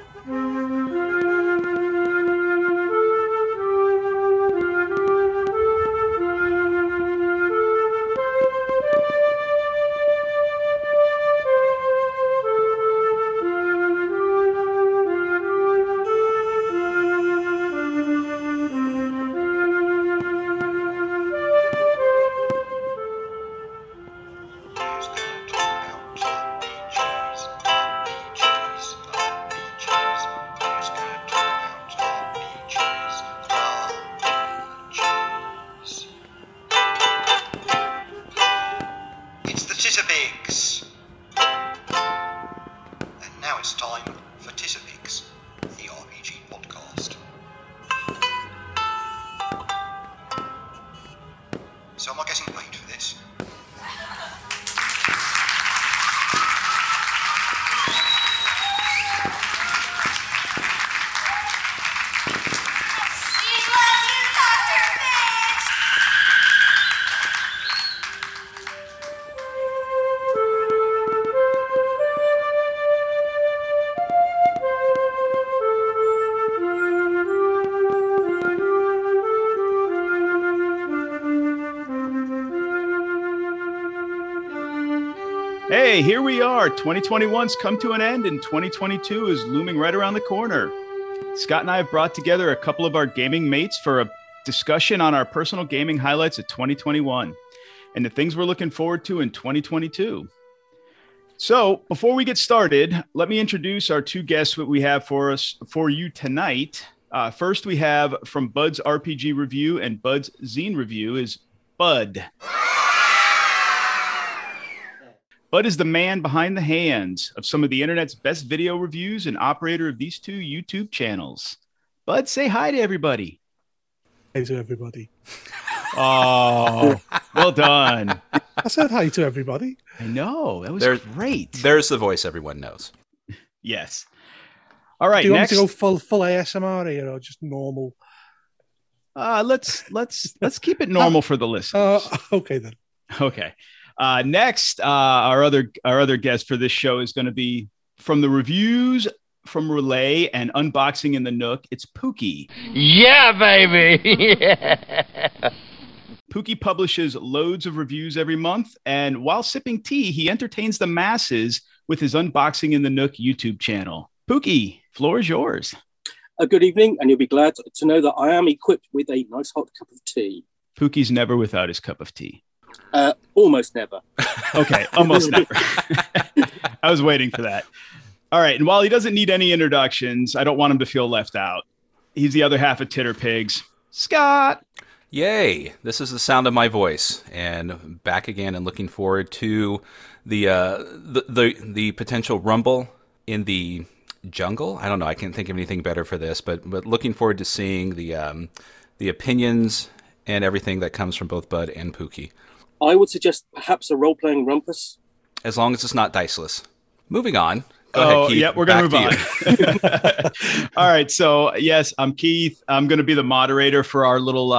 It's the Titterpigs! And now it's time for Titterpigs, the RPG podcast. So am I getting paid for this? Hey, here we are. 2021's come to an end and 2022 is looming right around the corner. Scott and I have brought together a couple of our gaming mates for a discussion on our personal gaming highlights of 2021 and the things we're looking forward to in 2022. So before we get started, let me introduce our two guests that we have for you tonight. First, we have from Bud's RPG Review and Bud's Zine Review is Bud. Bud is the man behind the hands of some of the internet's best video reviews and operator of these two YouTube channels. Bud, say hi to everybody. Hi to everybody. Oh, well done. I said hi to everybody. I know. That was great. There's the voice everyone knows. Yes. All right. Do you next, want me to go full ASMR here or just normal? Let's keep it normal for the listeners. Okay then. Okay. Next, our other guest for this show is going to be from the reviews from Relay and Unboxing in the Nook. It's Pookie. Yeah, baby. Yeah. Pookie publishes loads of reviews every month, and while sipping tea, he entertains the masses with his Unboxing in the Nook YouTube channel. Pookie, floor is yours. Good evening, and you'll be glad to know that I am equipped with a nice hot cup of tea. Pookie's never without his cup of tea. Almost never. Okay, almost never. I was waiting for that. All right, and while he doesn't need any introductions, I don't want him to feel left out. He's the other half of Titterpigs. Scott! Yay! This is the sound of my voice, and back again and looking forward to the potential rumble in the jungle. I don't know, I can't think of anything better for this, but looking forward to seeing the opinions and everything that comes from both Bud and Pookie. I would suggest perhaps a role-playing rumpus. As long as it's not diceless. Moving on. Go ahead, Keith. Yeah, we're going to move on. All right. So, yes, I'm Keith. I'm going to be the moderator for our little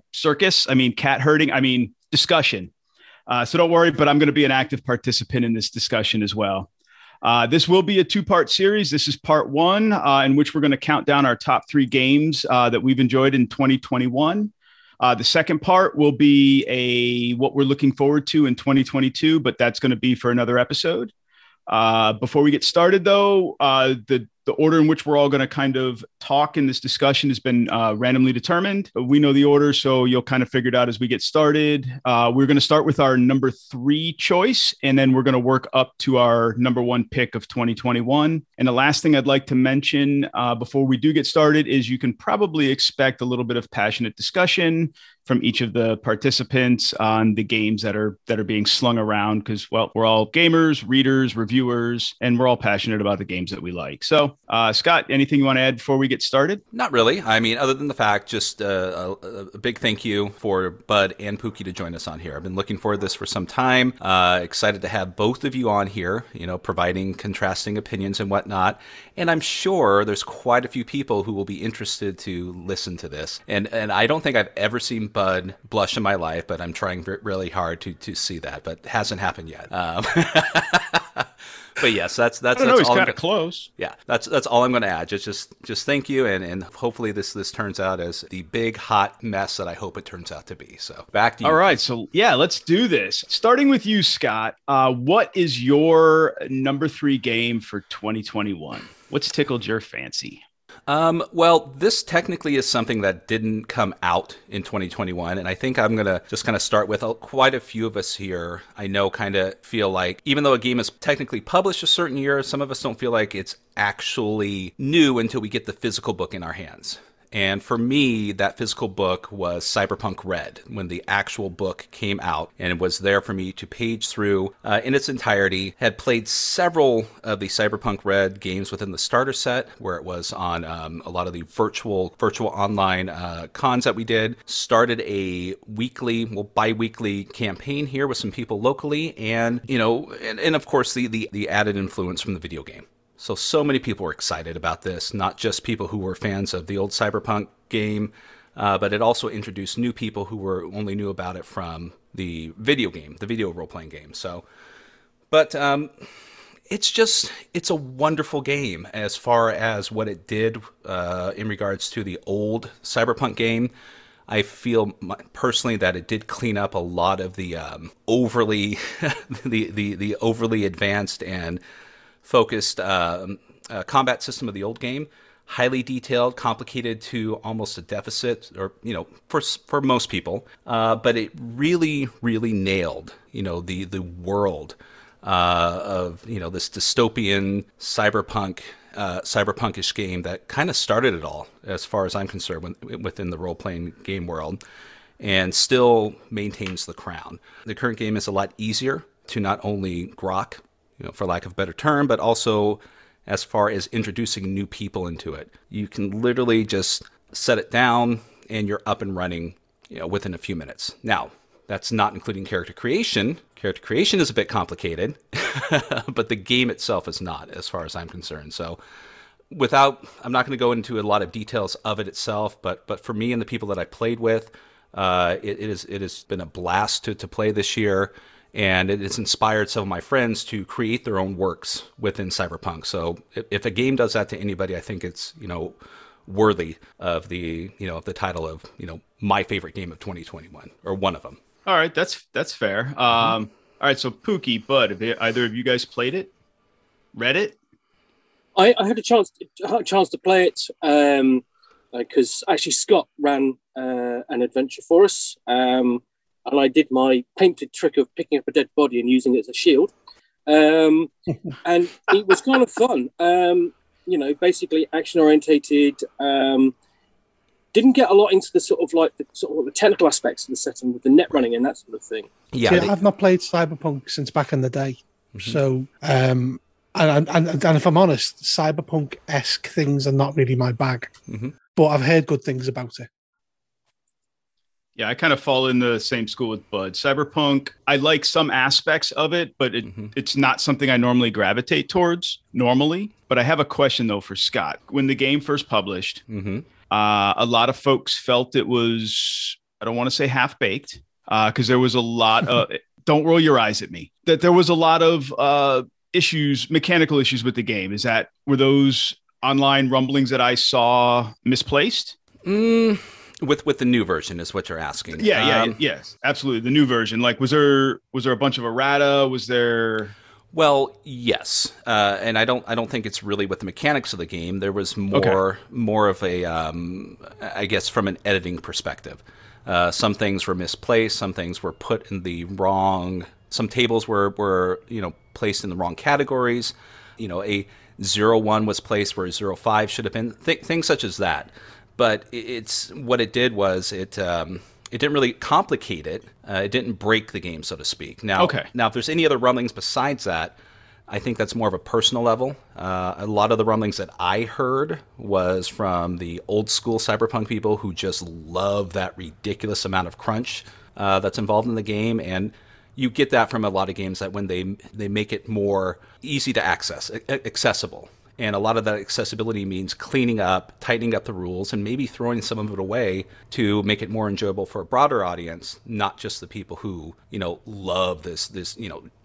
discussion. So don't worry, but I'm going to be an active participant in this discussion as well. This will be a two-part series. This is part one, in which we're going to count down our top 3 games that we've enjoyed in 2021. The second part will be what we're looking forward to in 2022, but that's going to be for another episode. Before we get started, though, the order in which we're all going to kind of talk in this discussion has been randomly determined. We know the order, so you'll kind of figure it out as we get started. We're going to start with our number 3 choice, and then we're going to work up to our number 1 pick of 2021. And the last thing I'd like to mention before we do get started is you can probably expect a little bit of passionate discussion from each of the participants on the games that are being slung around because, well, we're all gamers, readers, reviewers, and we're all passionate about the games that we like. So, Scott, anything you want to add before we get started? Not really. I mean, other than the fact, just a big thank you for Bud and Pookie to join us on here. I've been looking forward to this for some time. Excited to have both of you on here, providing contrasting opinions and whatnot. And I'm sure there's quite a few people who will be interested to listen to this. And I don't think I've ever seen Bud blush in my life, but I'm trying really hard to see that, but it hasn't happened yet. But yes, that's I don't know. He's all I'm kind of close. Yeah, that's all I'm going to add. Just thank you, and hopefully this turns out as the big hot mess that I hope it turns out to be. So back to you. All right, so yeah, let's do this. Starting with you, Scott. What is your number 3 game for 2021? What's tickled your fancy? Well, this technically is something that didn't come out in 2021, and I think I'm going to just kind of start with quite a few of us here. I know kind of feel like even though a game is technically published a certain year, some of us don't feel like it's actually new until we get the physical book in our hands. And for me, that physical book was Cyberpunk Red, when the actual book came out, and it was there for me to page through in its entirety. Had played several of the Cyberpunk Red games within the starter set, where it was on a lot of the virtual online cons that we did. Started a bi-weekly campaign here with some people locally, and and of course the added influence from the video game. So many people were excited about this, not just people who were fans of the old Cyberpunk game, but it also introduced new people who only knew about it from the video game, the video role-playing game. But it's a wonderful game as far as what it did in regards to the old Cyberpunk game. I feel personally that it did clean up a lot of the overly the overly advanced and focused combat system of the old game. Highly detailed, complicated to almost a deficit, or for most people. But it really, really nailed the world of this dystopian cyberpunkish game that kind of started it all, as far as I'm concerned, within the role playing game world, and still maintains the crown. The current game is a lot easier to not only grok, for lack of a better term, but also as far as introducing new people into it. You can literally just set it down and you're up and running, within a few minutes. Now, that's not including character creation. Character creation is a bit complicated, but the game itself is not, as far as I'm concerned. So I'm not going to go into a lot of details of it itself, but for me and the people that I played with, it has been a blast to play this year. And it has inspired some of my friends to create their own works within Cyberpunk. So if a game does that to anybody, I think it's, worthy of the, of the title of, my favorite game of 2021, or one of them. All right, that's fair. All right, so Pookie, Bud, have either of you guys played it? Read it? I had a chance to play it because actually Scott ran an adventure for us. And I did my painted trick of picking up a dead body and using it as a shield. And it was kind of fun. Basically action-orientated. Didn't get a lot into the sort of the technical aspects of the setting with the net running and that sort of thing. Yeah, I've not played Cyberpunk since back in the day. Mm-hmm. So, and if I'm honest, Cyberpunk-esque things are not really my bag. Mm-hmm. But I've heard good things about it. Yeah, I kind of fall in the same school with Bud. Cyberpunk, I like some aspects of it, but it's not something I normally gravitate towards normally. But I have a question, though, for Scott. When the game first published, a lot of folks felt it was, I don't want to say half-baked, because there was a lot of, don't roll your eyes at me, that there was a lot of mechanical issues with the game. Were those online rumblings that I saw misplaced? With the new version is what you're asking. Yes, absolutely. The new version. Like, was there a bunch of errata? Was there? Well, yes, and I don't think it's really with the mechanics of the game. There was more of a, I guess, from an editing perspective. Some things were misplaced. Some things were put in the wrong. Some tables were placed in the wrong categories. A 01 was placed where a 05 should have been. Things such as that. But what it did was it didn't really complicate it. It didn't break the game, so to speak. Now, if there's any other rumblings besides that, I think that's more of a personal level. A lot of the rumblings that I heard was from the old school Cyberpunk people who just love that ridiculous amount of crunch that's involved in the game. And you get that from a lot of games that when they make it more easy to access, accessible. And a lot of that accessibility means cleaning up, tightening up the rules, and maybe throwing some of it away to make it more enjoyable for a broader audience, not just the people who, love this,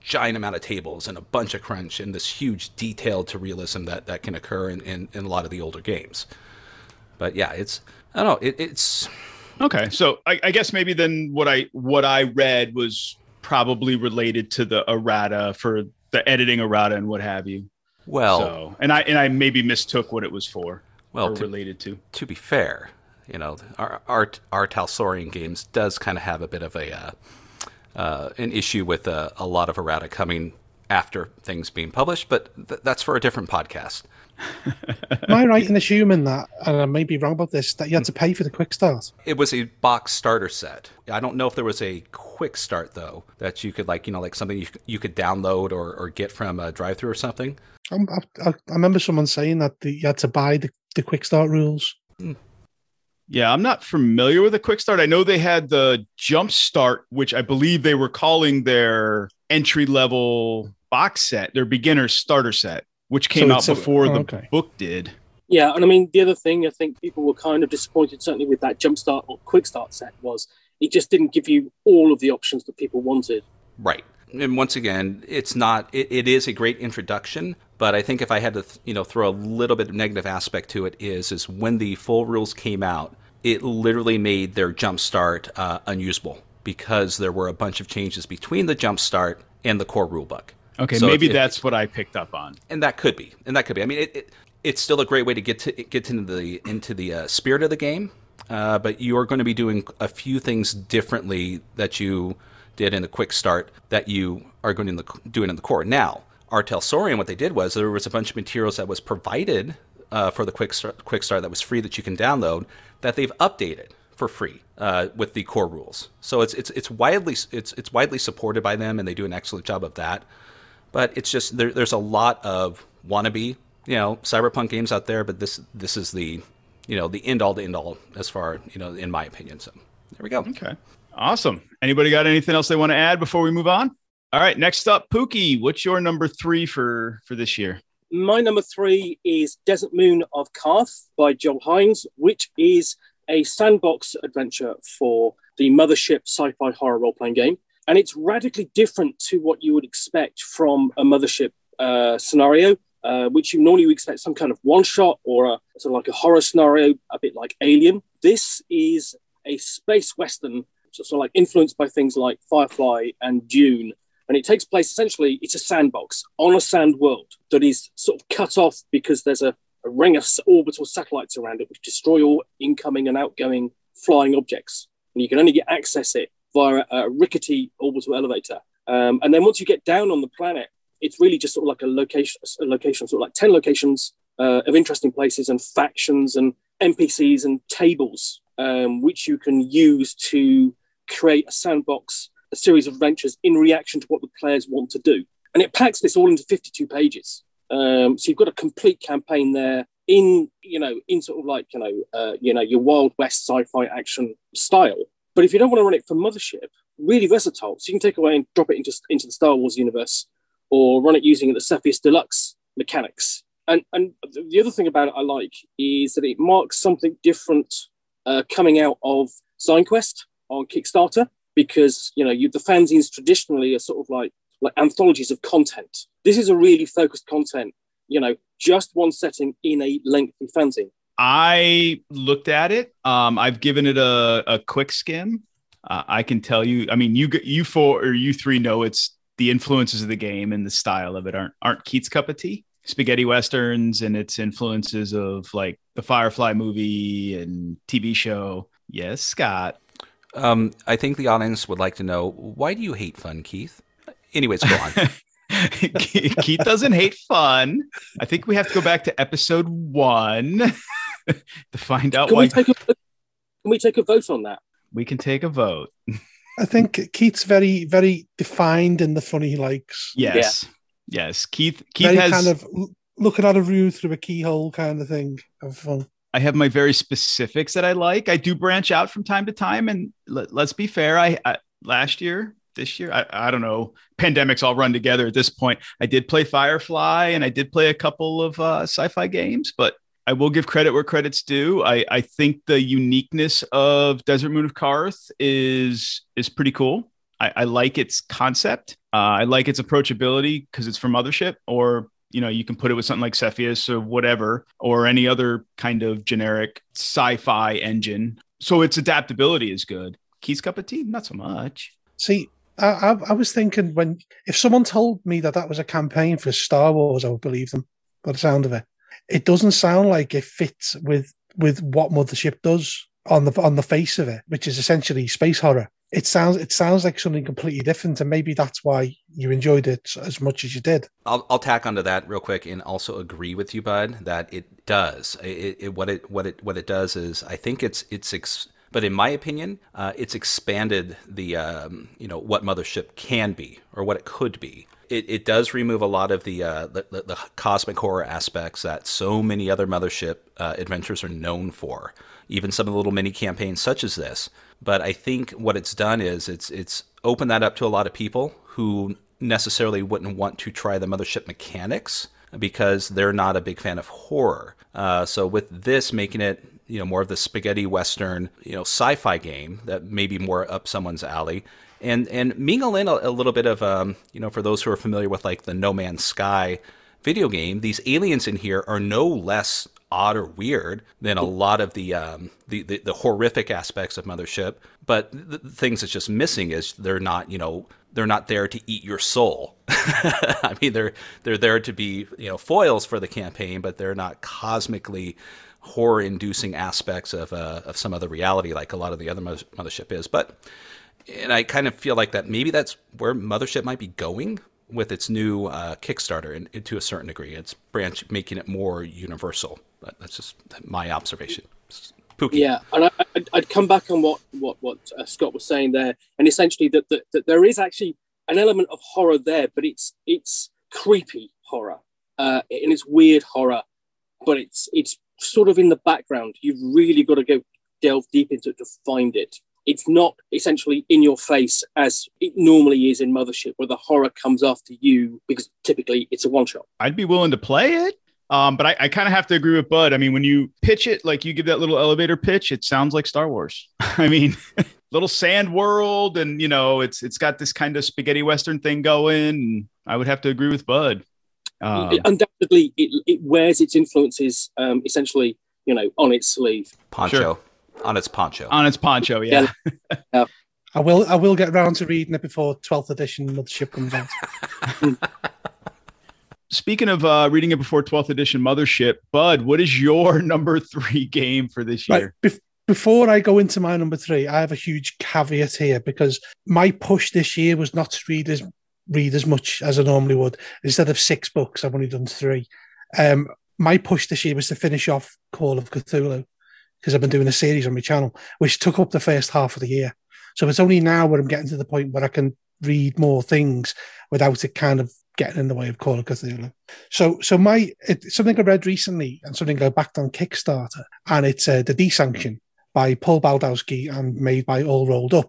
giant amount of tables and a bunch of crunch and this huge detail to realism that can occur in a lot of the older games. But yeah, I don't know, it's okay. So I guess maybe then what I read was probably related to the errata for the editing errata and what have you. Well, so, and I maybe mistook what it was for. Well, related to. To be fair, our Talsorian games does kind of have a bit of an issue with a lot of errata coming after things being published, but that's for a different podcast. Am I right in assuming that, and I may be wrong about this, that you had to pay for the quick start? It was a box starter set. I don't know if there was a quick start though that you could like something you could download or get from a drive-thru or something. I remember someone saying that you had to buy the quick start rules. Yeah, I'm not familiar with the quick start. I know they had the jump start, which I believe they were calling their entry level box set, their beginner starter set, which came out before the book did. Yeah, and I mean, the other thing I think people were kind of disappointed, certainly with that jump start or quick start set, was it just didn't give you all of the options that people wanted. Right. And once again, it is a great introduction, but I think if I had to, throw a little bit of negative aspect to it is when the full rules came out, it literally made their jumpstart unusable because there were a bunch of changes between the jumpstart and the core rulebook. Okay, so maybe that's what I picked up on. And that could be. I mean, it's still a great way to get into the spirit of the game, but you are going to be doing a few things differently that you did in the quick start that you are going to do in the core. Now, our Talsorian, what they did was there was a bunch of materials that was provided for the quick start that was free that you can download that they've updated for free with the core rules. So it's widely supported by them, and they do an excellent job of that. But it's just there's a lot of wannabe cyberpunk games out there, but this is the the end all as far in my opinion. So there we go. Okay. Awesome. Anybody got anything else they want to add before we move on? All right. Next up, Pookie, what's your number 3 for this year? My number 3 is Desert Moon of Karth by Joel Hines, which is a sandbox adventure for the Mothership sci-fi horror role-playing game. And it's radically different to what you would expect from a Mothership scenario, which you normally would expect some kind of one-shot or a sort of like a horror scenario, a bit like Alien. This is a space western, sort of like influenced by things like Firefly and Dune. And it takes place, essentially, it's a sandbox on a sand world that is sort of cut off because there's a ring of orbital satellites around it which destroy all incoming and outgoing flying objects. And you can only access it via a rickety orbital elevator. And then once you get down on the planet, it's really just sort of like a location, sort of like 10 locations of interesting places and factions and NPCs and tables, which you can use to create a sandbox, a series of adventures in reaction to what the players want to do. And it packs this all into 52 pages. So you've got a complete campaign there in sort of like, your Wild West sci-fi action style. But if you don't want to run it for Mothership, really versatile. So you can take away and drop it into the Star Wars universe or run it using the Cepheus Deluxe mechanics. And the other thing about it I like is that it marks something different coming out of ZineQuest on Kickstarter, because the fanzines traditionally are sort of like anthologies of content. This is a really focused content, just one setting in a lengthy fanzine. I looked at it. I've given it a quick skim. I can tell you, I mean, you 3 know it's the influences of the game and the style of it aren't Keith's cup of tea. Spaghetti Westerns and its influences of like the Firefly movie and TV show. Yes, Scott. I think the audience would like to know, why do you hate fun, Keith? Anyways, go on. Keith doesn't hate fun. I think we have to go back to episode 1 to find out why. Can we take a vote on that? We can take a vote. I think Keith's very, very defined in the fun he likes. Yes. Yeah. Yes. Keith very has kind of looking at a view through a keyhole kind of thing of fun. I have my very specifics that I like. I do branch out from time to time. And let's be fair. I last year, this year, I don't know. Pandemics all run together at this point. I did play Firefly and I did play a couple of sci-fi games, but I will give credit where credit's due. I think the uniqueness of Desert Moon of Karth is pretty cool. I like its concept. I like its approachability because it's from Mothership, or you can put it with something like Cepheus or whatever, or any other kind of generic sci-fi engine. So its adaptability is good. Key's cup of tea, not so much. See, I was thinking if someone told me that was a campaign for Star Wars, I would believe them by the sound of it. It doesn't sound like it fits with what Mothership does on the face of it, which is essentially space horror. It sounds like something completely different, and maybe that's why you enjoyed it as much as you did. I'll tack onto that real quick and also agree with you, Bud, that it does. What it does is, I think but in my opinion, it's expanded the what Mothership can be or what it could be. It does remove a lot of the cosmic horror aspects that so many other Mothership adventures are known for. Even some of the little mini campaigns such as this. But I think what it's done is it's opened that up to a lot of people who necessarily wouldn't want to try the Mothership mechanics because they're not a big fan of horror. So with this making it more of the spaghetti western sci-fi game that may be more up someone's alley, and mingle in a little bit of for those who are familiar with like the No Man's Sky video game, these aliens in here are no less odd or weird than a lot of the horrific aspects of Mothership. But the things that's just missing is they're not there to eat your soul. I mean, they're there to be foils for the campaign, but they're not cosmically horror-inducing aspects of some other reality like a lot of the other Mothership is. And I kind of feel like that maybe that's where Mothership might be going with its new Kickstarter, and to a certain degree, its branch making it more universal. But that's just my observation. Pookie. Yeah, and I'd come back on what Scott was saying there, and essentially that there is actually an element of horror there, but it's creepy horror, and it's weird horror, but it's sort of in the background. You've really got to go delve deep into it to find it. It's not essentially in your face as it normally is in Mothership, where the horror comes after you because typically it's a one-shot. I'd be willing to play it, but I kind of have to agree with Bud. I mean, when you pitch it, like you give that little elevator pitch, it sounds like Star Wars. I mean, little sand world, and it's got this kind of spaghetti western thing going. And I would have to agree with Bud. Undoubtedly, it wears its influences essentially, on its sleeve. Poncho. Sure. On its poncho. On its poncho, yeah. I will get around to reading it before 12th edition Mothership comes out. Speaking of reading it before 12th edition Mothership, Bud, what is your number 3 game for this year? Right. Before I go into my number 3, I have a huge caveat here because my push this year was not to read as much as I normally would. Instead of 6 books, I've only done 3. My push this year was to finish off Call of Cthulhu, because I've been doing a series on my channel, which took up the first half of the year. So it's only now where I'm getting to the point where I can read more things without it kind of getting in the way of Call of Cthulhu. So something I read recently and something I backed on Kickstarter, and it's The Desanction by Paul Baldowski and made by All Rolled Up.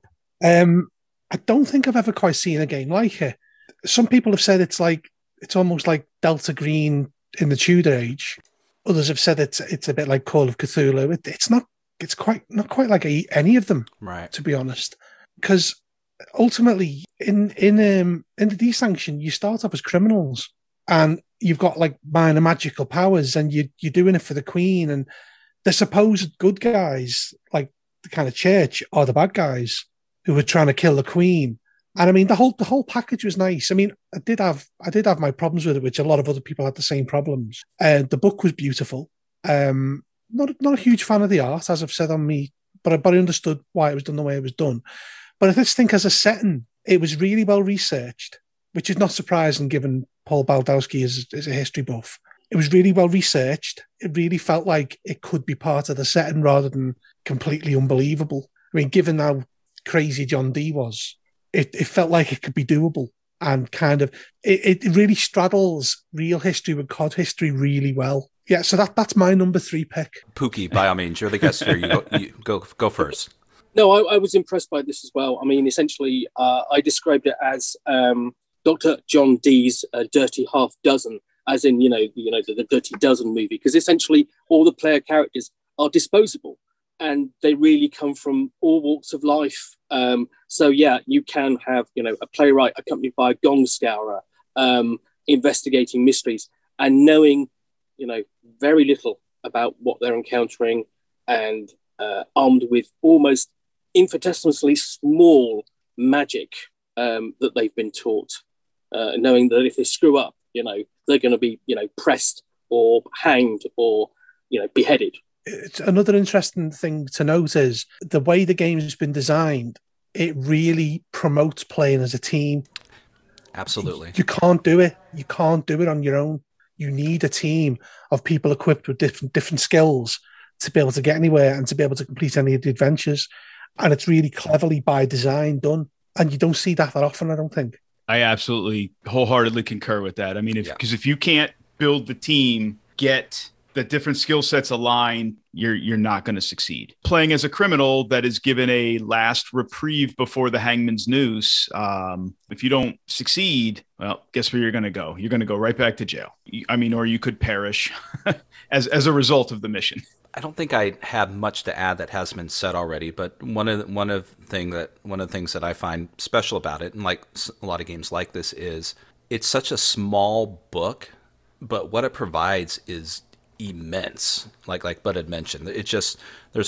I don't think I've ever quite seen a game like it. Some people have said it's almost like Delta Green in the Tudor age. Others have said it's a bit like Call of Cthulhu. It's not quite like any of them, right? To be honest, because ultimately in the Desanction you start off as criminals and you've got like minor magical powers and you're doing it for the Queen, and the supposed good guys, like the kind of church, are the bad guys who were trying to kill the Queen. And I mean, the whole package was nice. I mean, I did have my problems with it, which a lot of other people had the same problems. The book was beautiful. Not a huge fan of the art, as I've said on me, but I understood why it was done the way it was done. But I just think as a setting, it was really well researched, which is not surprising given Paul Baldowski is a history buff. It was really well researched. It really felt like it could be part of the setting rather than completely unbelievable. I mean, given how crazy John Dee was, it felt like it could be doable, and kind of it really straddles real history with COD history really well. Yeah, so that's my number 3 pick. Pookie, by all means, you're the guest here. You go first. No, I was impressed by this as well. I mean, essentially, I described it as Dr. John Dee's Dirty Half Dozen, as in the Dirty Dozen movie, because essentially all the player characters are disposable. And they really come from all walks of life. So yeah, you can have, you know, a playwright accompanied by a gong scourer, investigating mysteries and knowing, you know, very little about what they're encountering, and armed with almost infinitesimally small magic that they've been taught, knowing that if they screw up, you know, they're going to be, you know, pressed or hanged or, you know, beheaded. It's another interesting thing to note is the way the game has been designed. It really promotes playing as a team. Absolutely. You can't do it. You can't do it on your own. You need a team of people equipped with different skills to be able to get anywhere and to be able to complete any of the adventures. And it's really cleverly by design done. And you don't see that often, I don't think. I absolutely wholeheartedly concur with that. I mean, because if you can't build the team, get the different skill sets aligned, you're not going to succeed. Playing as a criminal that is given a last reprieve before the hangman's noose, if you don't succeed, well, guess where you're going to go? You're going to go right back to jail. I mean, or you could perish as a result of the mission. I don't think I have much to add that has been said already, but one of the things that I find special about it, and like a lot of games like this, is it's such a small book, but what it provides is immense. Like Bud had mentioned, it's just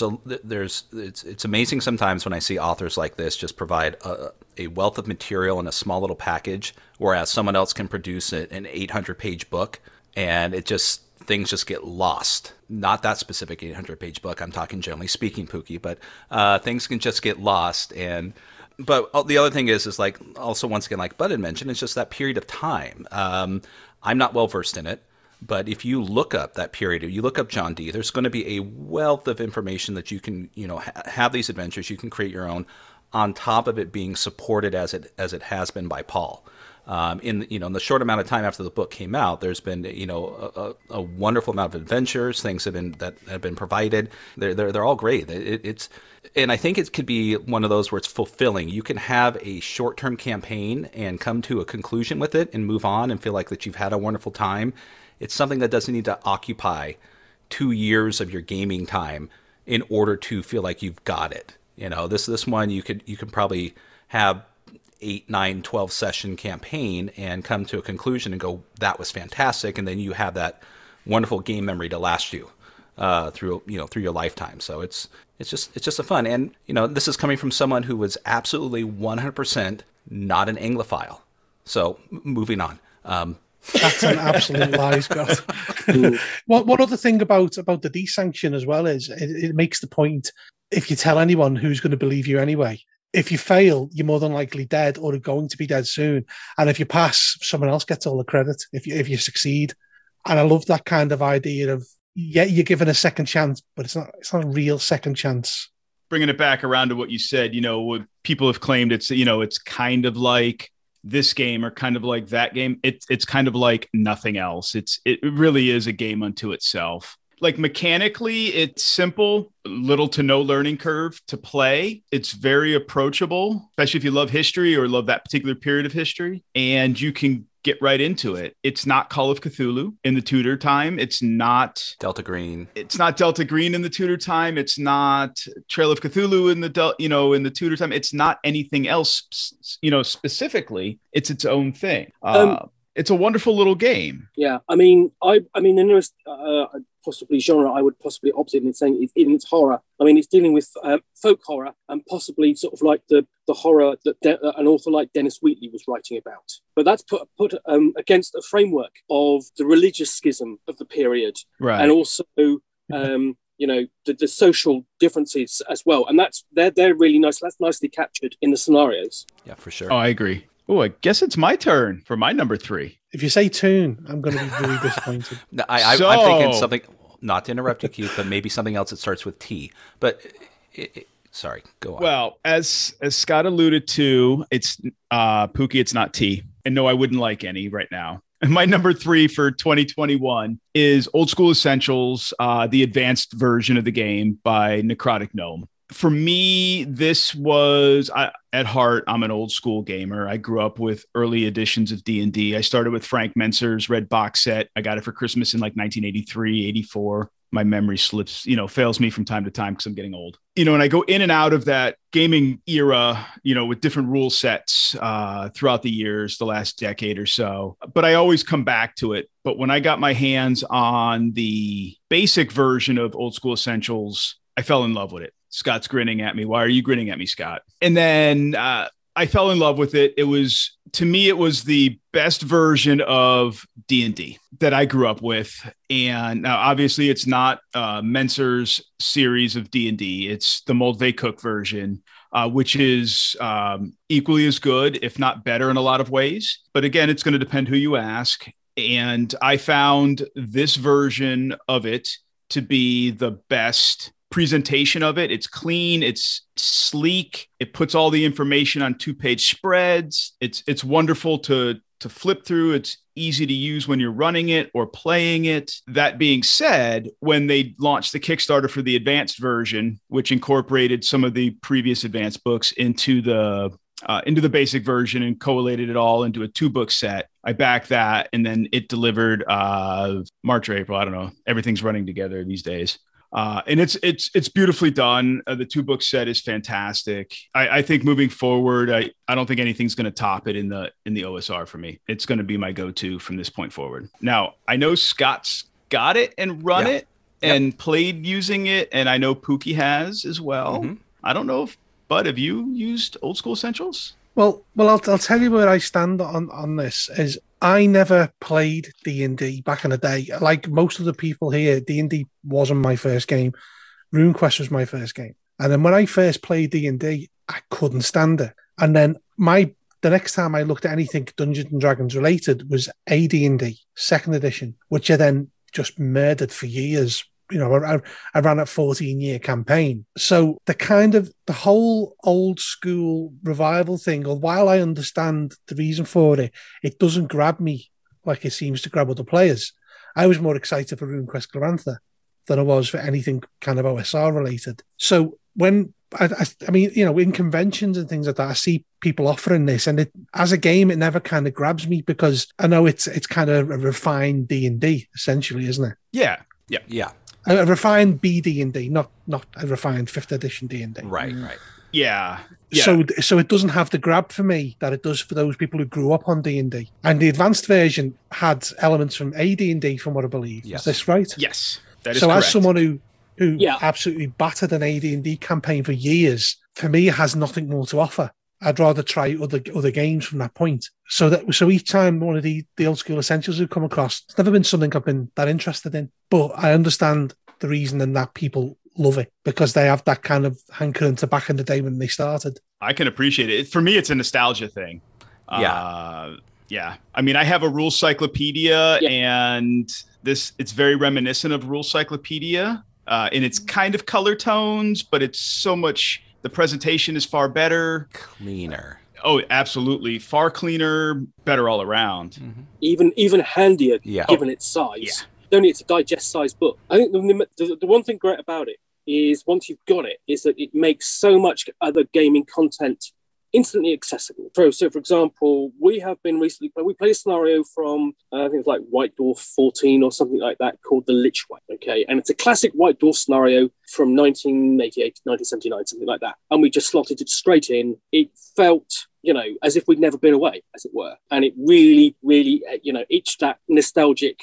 it's amazing sometimes when I see authors like this just provide a wealth of material in a small little package, whereas someone else can produce an 800-page book, and things just get lost. Not that specific 800-page book, I'm talking generally speaking, Pookie, but things can just get lost. But the other thing is like, also once again, like Bud had mentioned, it's just that period of time. I'm not well versed in it, but if you look up that period, you look up John Dee, there's going to be a wealth of information that you can, you know, have these adventures. You can create your own, on top of it being supported as it has been by Paul. In the short amount of time after the book came out, there's been, you know, a wonderful amount of adventures. Things have been provided. They're all great. And I think it could be one of those where it's fulfilling. You can have a short-term campaign and come to a conclusion with it and move on and feel like that you've had a wonderful time. It's something that doesn't need to occupy 2 years of your gaming time in order to feel like you've got it. You know, this one you can probably have 8, 9, 12 session campaign and come to a conclusion and go, that was fantastic. And then you have that wonderful game memory to last you through your lifetime. So it's just a fun. And, you know, this is coming from someone who was absolutely 100% not an Anglophile. So moving on. That's an absolute lie, Scott. One other thing about the desanction as well is it makes the point, if you tell anyone, who's going to believe you anyway? If you fail, you're more than likely dead or are going to be dead soon. And if you pass, someone else gets all the credit if you succeed. And I love that kind of idea of, yeah, you're given a second chance, but it's not a real second chance. Bringing it back around to what you said, you know, what people have claimed it's kind of like this game or kind of like that game. It's kind of like nothing else. It really is a game unto itself. Like mechanically, it's simple, little to no learning curve to play. It's very approachable, especially if you love history or love that particular period of history, and you can get right into it. It's not Call of Cthulhu in the Tudor time. It's not Delta Green. It's not Delta Green in the Tudor time. It's not Trail of Cthulhu in the Tudor time. It's not anything else, specifically. It's its own thing. It's a wonderful little game. Yeah, I mean, the newest possibly genre I would possibly opt in saying is in its horror. I mean, it's dealing with folk horror and possibly sort of like the horror that an author like Dennis Wheatley was writing about. But that's put against a framework of the religious schism of the period, right? And also, the social differences as well. And they're really nice. That's nicely captured in the scenarios. Yeah, for sure. Oh, I agree. Oh, I guess it's my turn for my number 3. If you say Toon, I'm going to be really disappointed. No, I'm thinking something, not to interrupt you, Keith, but maybe something else that starts with T. But sorry, go on. Well, as Scott alluded to, it's Pookie. It's not T, and no, I wouldn't like any right now. And my number 3 for 2021 is Old School Essentials, the advanced version of the game by Necrotic Gnome. For me, this was, at heart, I'm an old school gamer. I grew up with early editions of D&D. I started with Frank Menser's Red Box set. I got it for Christmas in like 1983, 84. my memory slips, fails me from time to time because I'm getting old. And I go in and out of that gaming era, with different rule sets throughout the years, the last decade or so. But I always come back to it. But when I got my hands on the basic version of Old School Essentials, I fell in love with it. Scott's grinning at me. Why are you grinning at me, Scott? And then I fell in love with it. To me, it was the best version of D&D that I grew up with. And now, obviously, it's not Menser's series of D&D. It's the Moldvay Cook version, which is equally as good, if not better in a lot of ways. But again, it's going to depend who you ask. And I found this version of it to be the best presentation of it. It's clean, it's sleek, it puts all the information on 2-page spreads. It's wonderful to flip through. It's easy to use when you're running it or playing it. That being said, when they launched the Kickstarter for the advanced version, which incorporated some of the previous advanced books into the basic version and collated it all into a 2-book set, I backed that, and then it delivered March or April. I don't know. Everything's running together these days. And it's beautifully done. The 2-book set is fantastic. I think moving forward, I don't think anything's going to top it in the OSR for me. It's going to be my go-to from this point forward. Now, I know Scott's got it and run it and played using it, and I know Pookie has as well. Mm-hmm. I don't know if Bud, have you used Old School Essentials? Well, I'll tell you where I stand on this. Is I never played D&D back in the day. Like most of the people here, D&D wasn't my first game. RuneQuest was my first game. And then when I first played D&D, I couldn't stand it. And then the next time I looked at anything Dungeons and Dragons related was AD&D, 2nd edition, which I then just murdered for years. I ran a 14-year campaign. So the whole old school revival thing, while I understand the reason for it, it doesn't grab me like it seems to grab other players. I was more excited for RuneQuest Glorantha than I was for anything kind of OSR related. So when I mean, in conventions and things like that, I see people offering this, and as a game, it never kind of grabs me because I know it's kind of a refined D&D essentially, isn't it? Yeah. A refined BD&D, not a refined 5th edition D&D. Right. Yeah. So it doesn't have the grab for me that it does for those people who grew up on D&D. And the advanced version had elements from AD&D, from what I believe. Yes. Is this right? Yes, that is so correct. As someone who absolutely battered an AD&D campaign for years, for me, it has nothing more to offer. I'd rather try other games from that point. So each time one of the Old School Essentials have come across, it's never been something I've been that interested in. But I understand the reason and that people love it because they have that kind of hankering to back in the day when they started. I can appreciate it. For me, it's a nostalgia thing. Yeah. I mean, I have a rule cyclopedia, and it's very reminiscent of Rule Cyclopedia, and it's kind of color tones, but it's so much. The presentation is far better, cleaner. Oh, absolutely, far cleaner, better all around. Mm-hmm. Even handier, given its size. Yeah. Only it's a digest-sized book. I think the one thing great about it is once you've got it, is that it makes so much other gaming content instantly accessible. So for example, we have been recently, we played a scenario from, I think it's like White Dwarf 14 or something like that, called The Lich Way, okay? And it's a classic White Dwarf scenario from 1988, 1979, something like that. And we just slotted it straight in. It felt, as if we'd never been away, as it were. And it really, really, itched that nostalgic,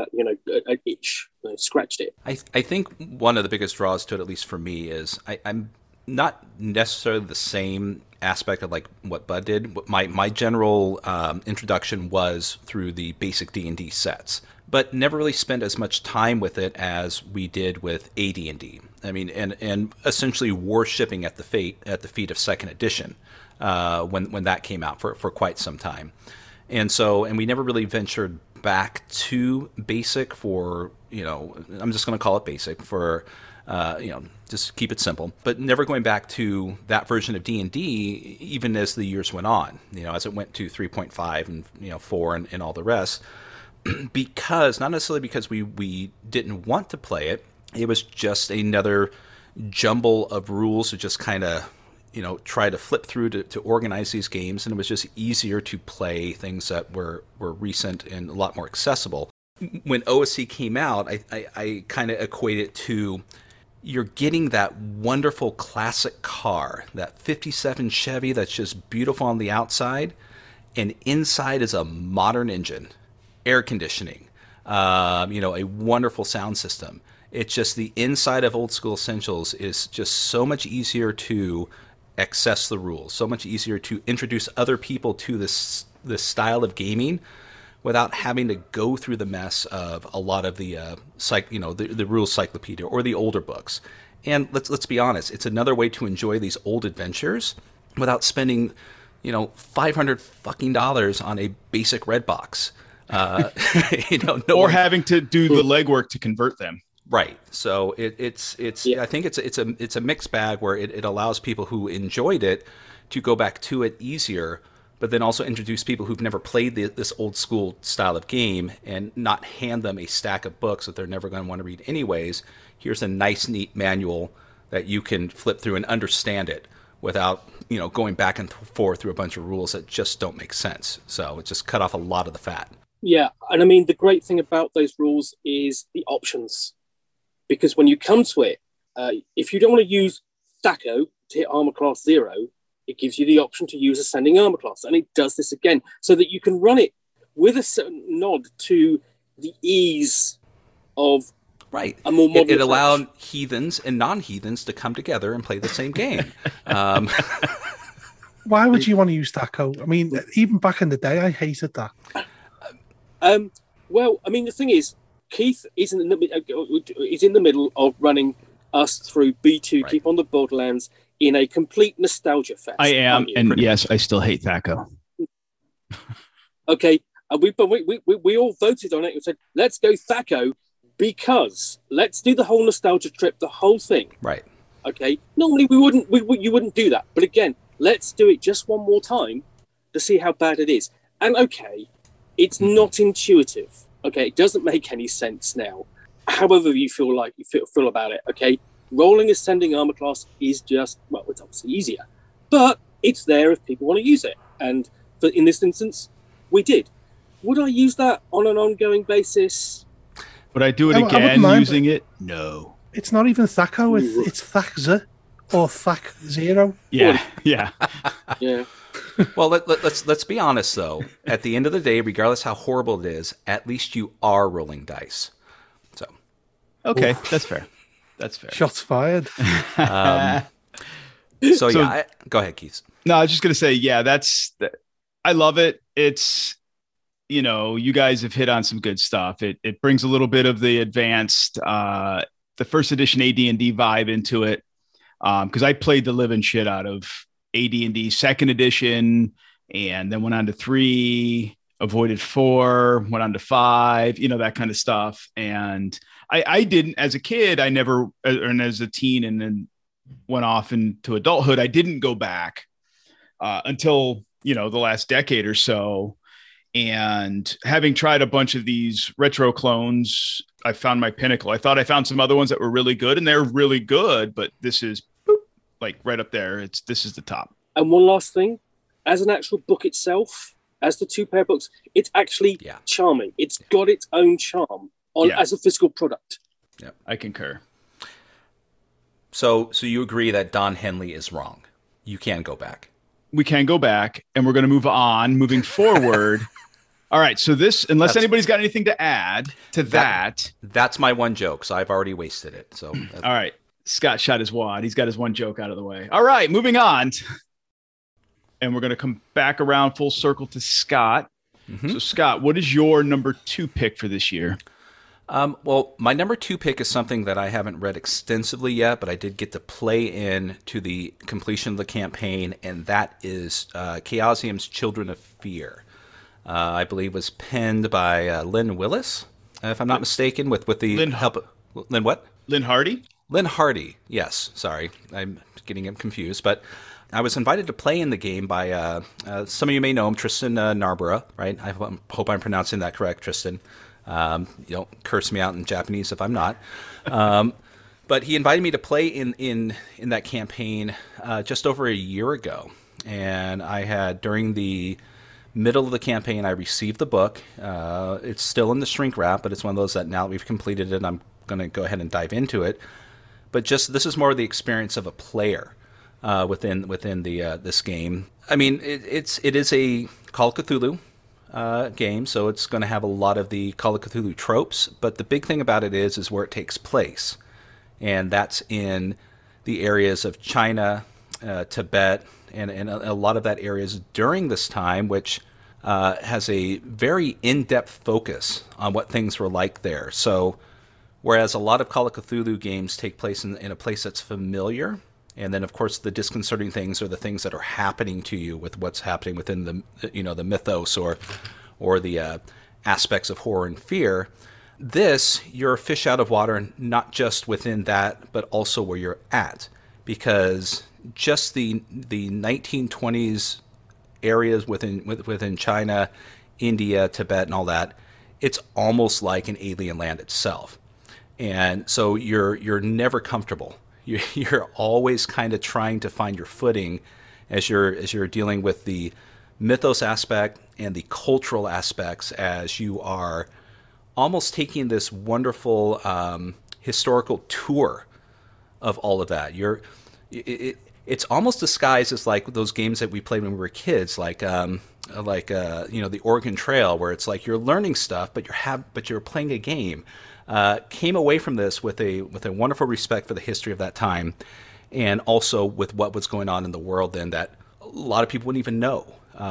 itch, scratched it. I think one of the biggest draws to it, at least for me, is I'm not necessarily the same aspect of like what Bud did. My general introduction was through the basic D&D sets, but never really spent as much time with it as we did with AD&D. I mean, and essentially worshipping at the feet of 2nd edition when that came out for quite some time. And we never really ventured back to basic for, I'm just going to call it basic for, just keep it simple, but never going back to that version of D&D, even as the years went on, as it went to 3.5 and, 4 and all the rest, because not necessarily because we didn't want to play it. It was just another jumble of rules to just kind of, try to flip through to organize these games. And it was just easier to play things that were recent and a lot more accessible. when OSC came out, I kind of equate it to you're getting that wonderful classic car, that 57 Chevy that's just beautiful on the outside, and inside is a modern engine, air conditioning, a wonderful sound system. It's just the inside of Old School Essentials is just so much easier to access the rules, so much easier to introduce other people to this style of gaming without having to go through the mess of a lot of the the rules cyclopedia or the older books. And let's be honest, it's another way to enjoy these old adventures without spending, $500 fucking dollars on a basic red box. Or having to do the legwork to convert them. Right. So it's I think it's a mixed bag where it allows people who enjoyed it to go back to it easier, but then also introduce people who've never played this old school style of game and not hand them a stack of books that they're never going to want to read anyways. Here's a nice, neat manual that you can flip through and understand it without, going back and forth through a bunch of rules that just don't make sense. So it just cut off a lot of the fat. Yeah. And I mean, the great thing about those rules is the options. Because when you come to it, if you don't want to use THAC0 to hit armor class 0, it gives you the option to use ascending armor class. And it does this again so that you can run it with a certain nod to the ease of a more modern It allowed heathens and non-heathens to come together and play the same game. Why would you want to use THAC0? I mean, even back in the day, I hated that. Well, I mean, the thing is, Keith is in the middle of running us through B2, right. Keep on the Borderlands, in a complete nostalgia fest. I am, and yes, I still hate THAC0. Okay, we all voted on it and said, let's go THAC0 because let's do the whole nostalgia trip, the whole thing. Right. Okay. Normally you wouldn't do that, but again, let's do it just one more time to see how bad it is. And okay, it's not intuitive. Okay, it doesn't make any sense now. However you feel about it, okay? Rolling ascending armor class is just, well, it's obviously easier. But it's there if people want to use it. And in this instance, we did. Would I use that on an ongoing basis? Would I do it again using it? No. It's not even THAC0, it's THAC0 or THAC0. Yeah, yeah. Yeah. Well, let's be honest, though. At the end of the day, regardless how horrible it is, at least you are rolling dice. So, okay, that's fair. That's fair. Shots fired. Go ahead, Keith. No, I was just gonna say, I love it. It's, you guys have hit on some good stuff. It brings a little bit of the advanced, the first edition AD&D vibe into it, because I played the living shit out of AD&D second edition, and then went on to 3, avoided 4, went on to 5, that kind of stuff. And I didn't, as a kid, I never, and as a teen, and then went off into adulthood, I didn't go back until, the last decade or so. And having tried a bunch of these retro clones, I found my pinnacle. I thought I found some other ones that were really good, and they're really good, but this is like right up there. This is the top. And one last thing, as an actual book itself, as the 2-pair books, it's actually charming. It's got its own charm as a physical product. Yeah, I concur. So you agree that Don Henley is wrong? You can go back. We can go back, and we're going to move on. Moving forward. All right. So unless anybody's got anything to add to that's my one joke. So I've already wasted it. So all right. Scott shot his wad. He's got his one joke out of the way. All right, moving on. And we're going to come back around full circle to Scott. Mm-hmm. So, Scott, what is your number 2 pick for this year? Well, my number 2 pick is something that I haven't read extensively yet, but I did get to play in to the completion of the campaign, and that is Chaosium's Children of Fear. I believe was penned by Lynn Willis, if I'm not mistaken, with the help of Lynn what? Lynn Hardy? Lynn Hardy, yes. Sorry, I'm getting him confused. But I was invited to play in the game by, some of you may know him, Tristan Narborough, right? I hope I'm pronouncing that correct, Tristan. Don't curse me out in Japanese if I'm not. But he invited me to play in that campaign just over a year ago. And I had, during the middle of the campaign, I received the book. It's still in the shrink wrap, but it's one of those that now that we've completed it, I'm going to go ahead and dive into it. But just this is more of the experience of a player within the this game. I mean, it is a Call of Cthulhu game, so it's going to have a lot of the Call of Cthulhu tropes. But the big thing about it is where it takes place, and that's in the areas of China, Tibet, and a lot of that areas during this time, which has a very in-depth focus on what things were like there. So whereas a lot of Call of Cthulhu games take place in a place that's familiar, and then of course the disconcerting things are the things that are happening to you with what's happening within the mythos or the aspects of horror and fear. This, you're a fish out of water, not just within that, but also where you're at, because just the 1920s areas within China, India, Tibet, and all that, it's almost like an alien land itself. And so you're never comfortable. You're always kind of trying to find your footing as you're dealing with the mythos aspect and the cultural aspects, as you are almost taking this wonderful historical tour of all of that. It's almost disguised as like those games that we played when we were kids, like the Oregon Trail, where it's like you're learning stuff, but you're playing a game. Came away from this with a wonderful respect for the history of that time, and also with what was going on in the world then that a lot of people wouldn't even know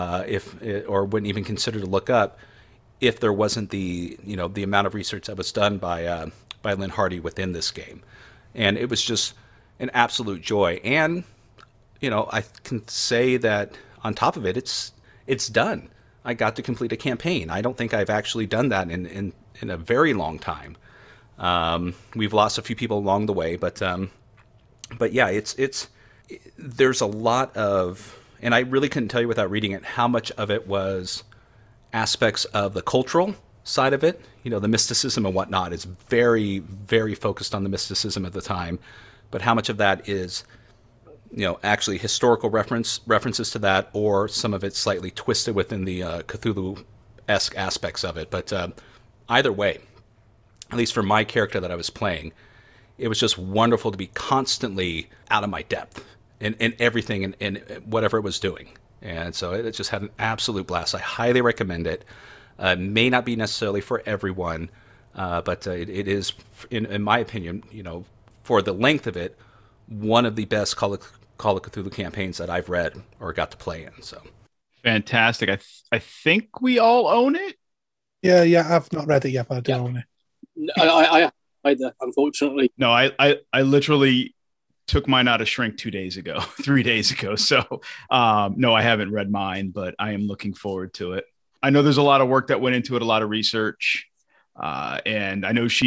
or wouldn't even consider to look up if there wasn't the amount of research that was done by Lynn Hardy within this game. And it was just an absolute joy. And I can say that on top of it, it's done. I got to complete a campaign. I don't think I've actually done that in a very long time. We've lost a few people along the way, but yeah, there's a lot of, and I really couldn't tell you without reading it how much of it was aspects of the cultural side of it. The mysticism and whatnot is very, very focused on the mysticism at the time, but how much of that is actually historical references to that, or some of it slightly twisted within the Cthulhu-esque aspects of it. But either way, at least for my character that I was playing, it was just wonderful to be constantly out of my depth in everything and whatever it was doing. And so it just had an absolute blast. I highly recommend it. May not be necessarily for everyone, but it is, in my opinion, for the length of it, one of the best Call of Cthulhu campaigns that I've read or got to play in. So fantastic. I think we all own it. Yeah. I've not read it yet, but I do own it. I either, unfortunately. No, I literally took mine out of shrink 3 days ago. So no, I haven't read mine, but I am looking forward to it. I know there's a lot of work that went into it, a lot of research. And I know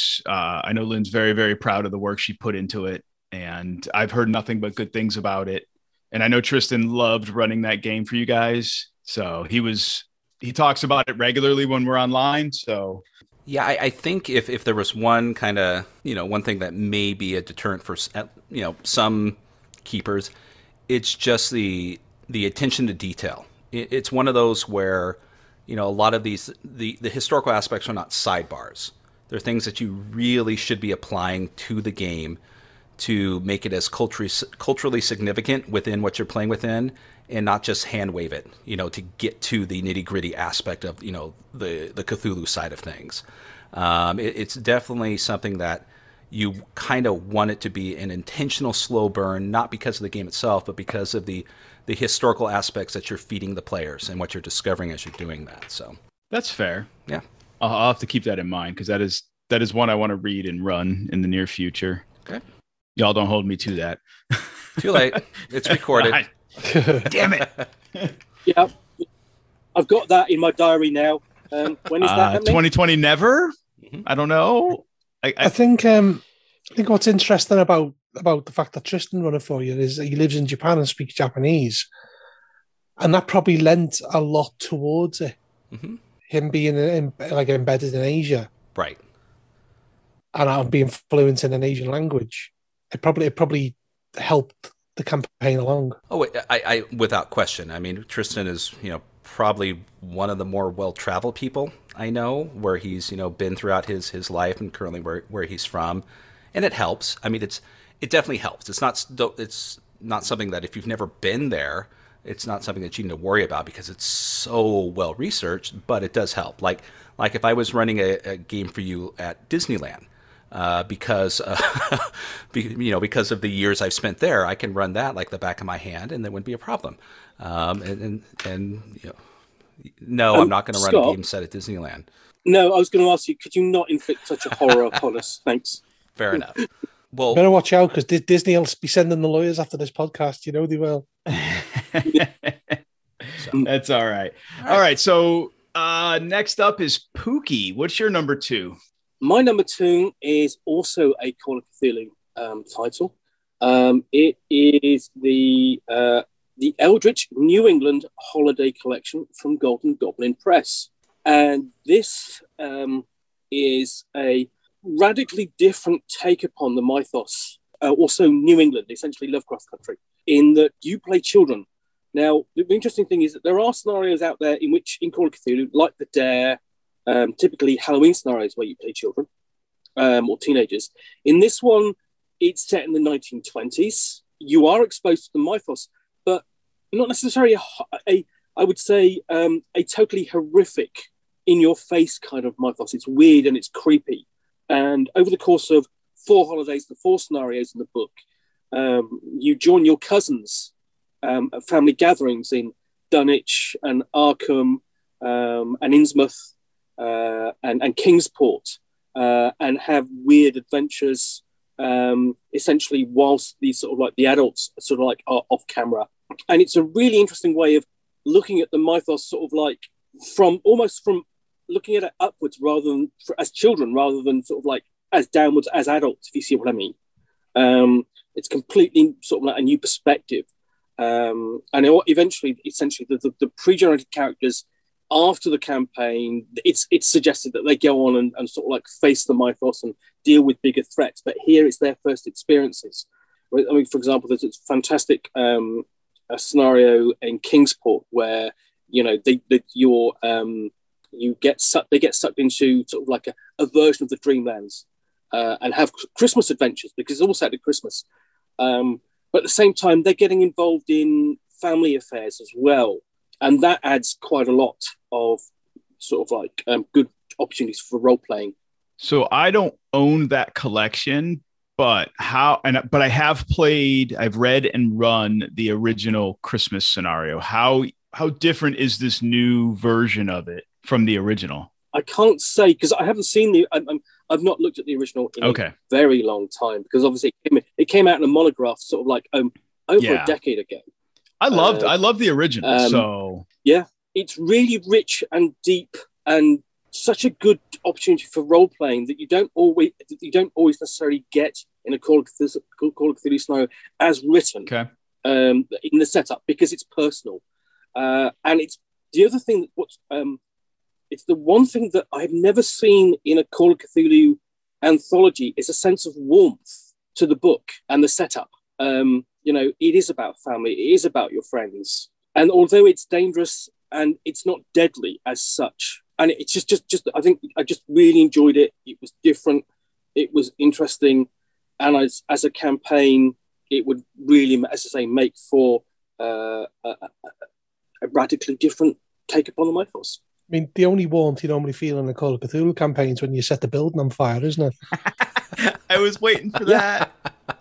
I know Lynn's very, very proud of the work she put into it. And I've heard nothing but good things about it. And I know Tristan loved running that game for you guys. So he talks about it regularly when we're online. So yeah, I think if there was one kind of, one thing that may be a deterrent for, some keepers, it's just the attention to detail. It's one of those where, a lot of these, the historical aspects are not sidebars. They're things that you really should be applying to the game to make it as culturally significant within what you're playing within, and not just hand wave it, to get to the nitty gritty aspect of, the Cthulhu side of things. It's definitely something that you kind of want it to be an intentional slow burn, not because of the game itself, but because of the historical aspects that you're feeding the players and what you're discovering as you're doing that. So that's fair. Yeah. I'll have to keep that in mind, because that is one I want to read and run in the near future. Okay. Y'all don't hold me to that. Too late. It's recorded. Damn it. Yeah. I've got that in my diary now. When is that happening? 2020 never? Mm-hmm. I don't know. I think what's interesting about the fact that Tristan run it for you is that he lives in Japan and speaks Japanese. And that probably lent a lot towards it. Mm-hmm. Him being embedded in Asia. Right. And being fluent in an Asian language. It probably helped the campaign along. Oh, I without question. I mean, Tristan is, probably one of the more well-traveled people I know, where he's, been throughout his life and currently where he's from. And it helps. I mean, it definitely helps. It's not something that if you've never been there, it's not something that you need to worry about because it's so well researched, but it does help. Like if I was running a game for you at Disneyland, because because of the years I've spent there, I can run that like the back of my hand, and there wouldn't be a problem. No, I'm not going to run a game set at Disneyland. No, I was going to ask you, could you not inflict such a horror upon us? Thanks. Fair enough. Well, better watch out because Disney will be sending the lawyers after this podcast. You know they will. That's all right. All right. So next up is Pookie. What's your number 2? My number 2 is also a Call of Cthulhu title. It is the Eldritch New England Holiday Collection from Golden Goblin Press. And this is a radically different take upon the mythos, also New England, essentially Lovecraft country, in that you play children. Now, the interesting thing is that there are scenarios out there in which, in Call of Cthulhu, like the Dare, typically Halloween scenarios where you play children or teenagers. In this one, it's set in the 1920s. You are exposed to the mythos, but not necessarily I would say, a totally horrific, in-your-face kind of mythos. It's weird and it's creepy. And over the course of 4 holidays, the 4 scenarios in the book, you join your cousins at family gatherings in Dunwich and Arkham and Innsmouth and Kingsport and have weird adventures, essentially whilst these sort of like the adults sort of like are off camera. And it's a really interesting way of looking at the mythos sort of like from looking at it upwards rather than as children, rather than sort of like as downwards as adults, if you see what I mean. It's completely sort of like a new perspective. And eventually, essentially, the pre-generated characters after the campaign, it's suggested that they go on and sort of like face the mythos and deal with bigger threats. But here it's their first experiences. I mean, for example, there's a fantastic a scenario in Kingsport where, you know, they get sucked into sort of like a version of the Dreamlands and have Christmas adventures because it's all set at Christmas. But at the same time, they're getting involved in family affairs as well. And that adds quite a lot of sort of like good opportunities for role playing. So I don't own that collection, but I have played, I've read and run the original Christmas scenario. How different is this new version of it from the original? I can't say because I haven't seen I've not looked at the original in a very long time because obviously it came out in a monograph sort of like over a decade ago. I loved the original. So yeah, it's really rich and deep and such a good opportunity for role playing that you don't always necessarily get in a Call of Cthulhu scenario as written in the setup because it's personal. And it's the other thing it's the one thing that I've never seen in a Call of Cthulhu anthology is a sense of warmth to the book and the setup. You know, it is about family. It is about your friends. And although it's dangerous and it's not deadly as such, and it's just I think I just really enjoyed it. It was different. It was interesting. And as a campaign, it would really, as I say, make for a radically different take upon the mythos. I mean, the only warmth you normally feel in the Call of Cthulhu campaigns when you set the building on fire, isn't it? I was waiting for that.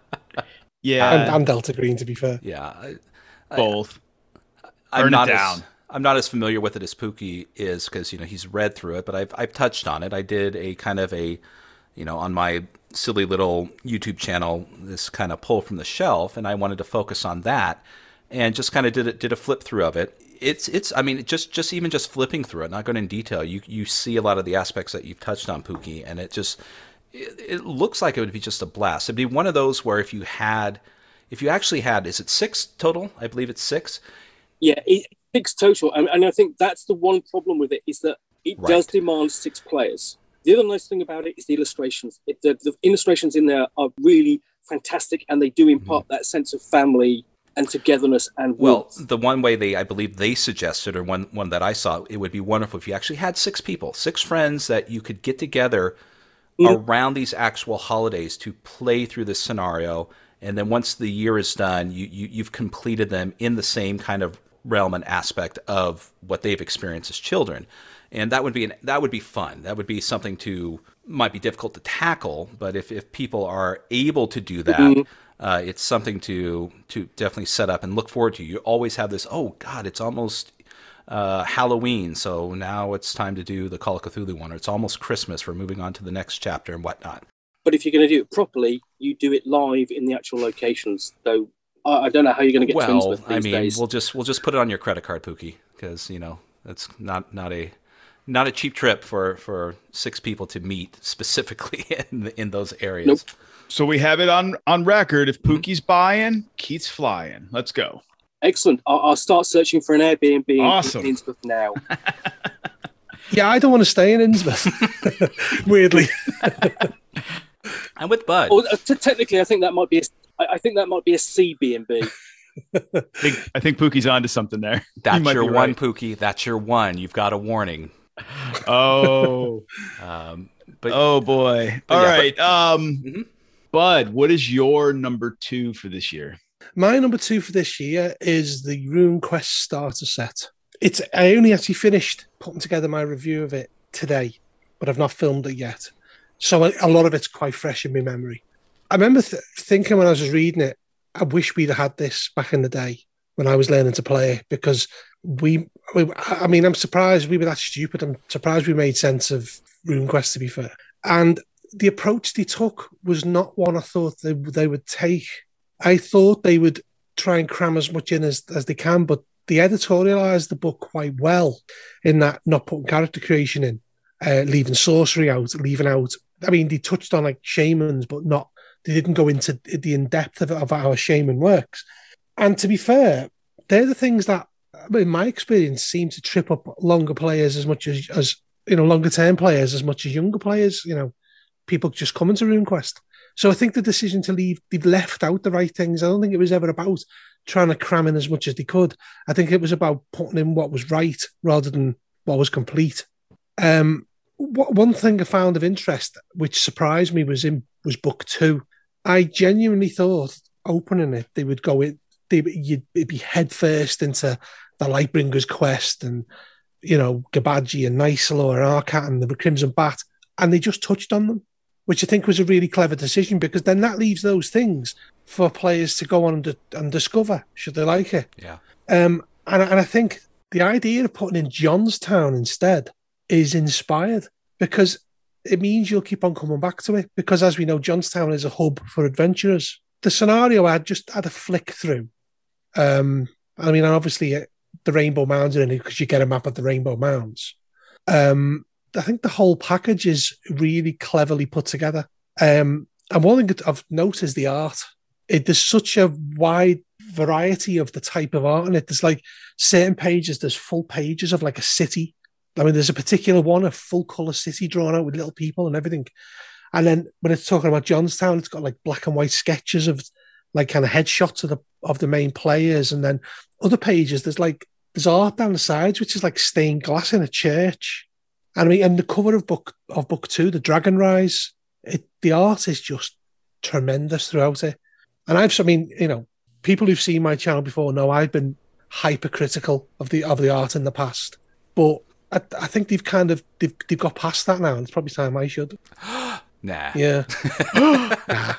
Yeah. And Delta Green, to be fair. Yeah. Both. I'm not as familiar with it as Pookie is because, you know, he's read through it, but I've touched on it. I did a kind of on my silly little YouTube channel, this kind of pull from the shelf, and I wanted to focus on that and just kind of did a flip through of it. It's I mean, just even flipping through it, not going in detail, you see a lot of the aspects that you've touched on, Pookie, and it looks like it would be just a blast. It'd be one of those where if you actually had, is it 6 total? I believe it's 6. Yeah, it's 6 total, and I think that's the one problem with it is that it does demand 6 players. The other nice thing about it is the illustrations. The illustrations in there are really fantastic, and they do impart that sense of family and togetherness and Well, warmth. the one way I believe they suggested, or one that I saw, it would be wonderful if you actually had 6 people, 6 friends that you could get together around these actual holidays to play through this scenario. And then once the year is done, you've completed them in the same kind of realm and aspect of what they've experienced as children. And that would be fun. That would be something might be difficult to tackle, but if people are able to do that, it's something to definitely set up and look forward to. You always have this, oh God, it's almost Halloween, so now it's time to do the Call of Cthulhu one, or it's almost Christmas, we're moving on to the next chapter and whatnot. But if you're going to do it properly, you do it live in the actual locations. Though I don't know how you're going to get to Innsmouth these days. We'll just put it on your credit card, Pookie, because that's not a cheap trip for 6 people to meet specifically in those areas. Nope. So we have it on record. If Pookie's buying, Keith's flying. Let's go. Excellent. I'll start searching for an Airbnb in Innsmouth now. Yeah, I don't want to stay in Innsmouth. Weirdly. I'm with Bud. Well, technically, I think that might be a C&B. I think Pookie's onto something there. That's your one, right. Pookie. That's your one. You've got a warning. Oh. But oh boy. All right. Bud, what is your number 2 for this year? My number 2 for this year is the RuneQuest starter set. I only actually finished putting together my review of it today, but I've not filmed it yet. So a lot of it's quite fresh in my memory. I remember thinking when I was reading it, I wish we'd had this back in the day when I was learning to play it, because I'm surprised we were that stupid. I'm surprised we made sense of RuneQuest, to be fair. And the approach they took was not one I thought they would take. I thought they would try and cram as much in as they can, but they editorialized the book quite well in that not putting character creation in, leaving sorcery out, leaving out. I mean, they touched on like shamans, but they didn't go into the in-depth of how a shaman works. And to be fair, they're the things that, in my experience, seem to trip up longer players as much as longer term players as much as younger players. People just come into RuneQuest. So I think the decision to leave, they've left out the right things. I don't think it was ever about trying to cram in as much as they could. I think it was about putting in what was right rather than what was complete. One thing I found of interest, which surprised me, was book 2. I genuinely thought opening it, they would go in, it'd be head first into the Lightbringer's quest and, Gabaji and Nysalor and Arcat and the Crimson Bat, and they just touched on them, which I think was a really clever decision, because then that leaves those things for players to go on and discover, should they like it. Yeah. And I think the idea of putting in Johnstown instead is inspired, because it means you'll keep on coming back to it, because as we know, Johnstown is a hub for adventurers. The scenario I just had a flick through. Obviously the Rainbow Mounds are in it because you get a map of the Rainbow Mounds. I think the whole package is really cleverly put together. And one thing I've noticed is the art. There's such a wide variety of the type of art in it. There's like certain pages, there's full pages of like a city. I mean, there's a particular one, a full colour city drawn out with little people and everything. And then when it's talking about Johnstown, it's got like black and white sketches of like kind of headshots of the main players. And then other pages, there's art down the sides, which is like stained glass in a church. And the cover of book 2, the Dragon Rise, the art is just tremendous throughout it. And people who've seen my channel before know I've been hypercritical of the art in the past, but I think they've got past that now, and it's probably time I should. Nah. Yeah. Nah.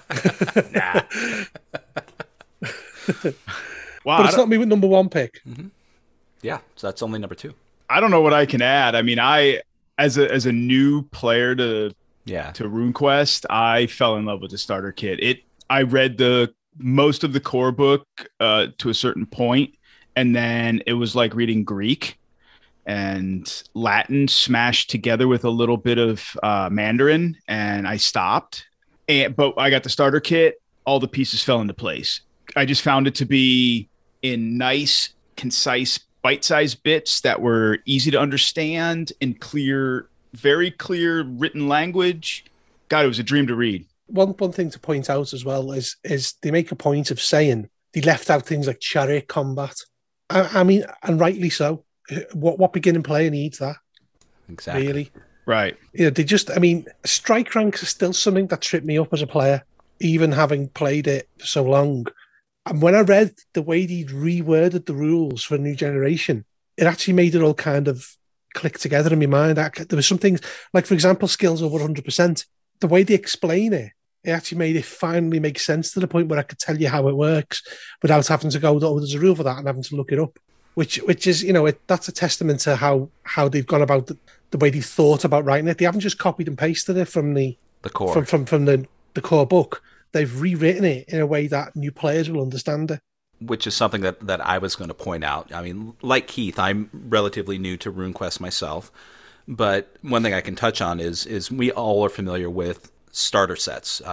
Wow. But it's not me with number 1 pick. Mm-hmm. Yeah, so that's only number 2. I don't know what I can add. I mean, as a new player to RuneQuest, I fell in love with the starter kit. I read most of the core book to a certain point, and then it was like reading Greek and Latin smashed together with a little bit of Mandarin, and I stopped. But I got the starter kit. All the pieces fell into place. I just found it to be in nice, concise, bite-sized bits that were easy to understand in clear, very clear written language. God, it was a dream to read. One thing to point out as well is they make a point of saying They left out things like chariot combat. I mean, and rightly so. What beginning player needs that? Exactly. Really? Right. They just, I mean, strike ranks are still something that tripped me up as a player, even having played it for so long. And when I read the way he'd reworded the rules for a new generation, it actually made it all kind of click together in my mind. There were some things, like, for example, skills over 100%. The way they explain it, it actually made it finally make sense to the point where I could tell you how it works without having to go, oh, there's a rule for that, and having to look it up. Which is, that's a testament to how they've gone about the way they thought about writing it. They haven't just copied and pasted it from the core from the core book. They've rewritten it in a way that new players will understand it. Which is something that I was going to point out. I mean, like Keith, I'm relatively new to RuneQuest myself, but one thing I can touch on is we all are familiar with starter sets,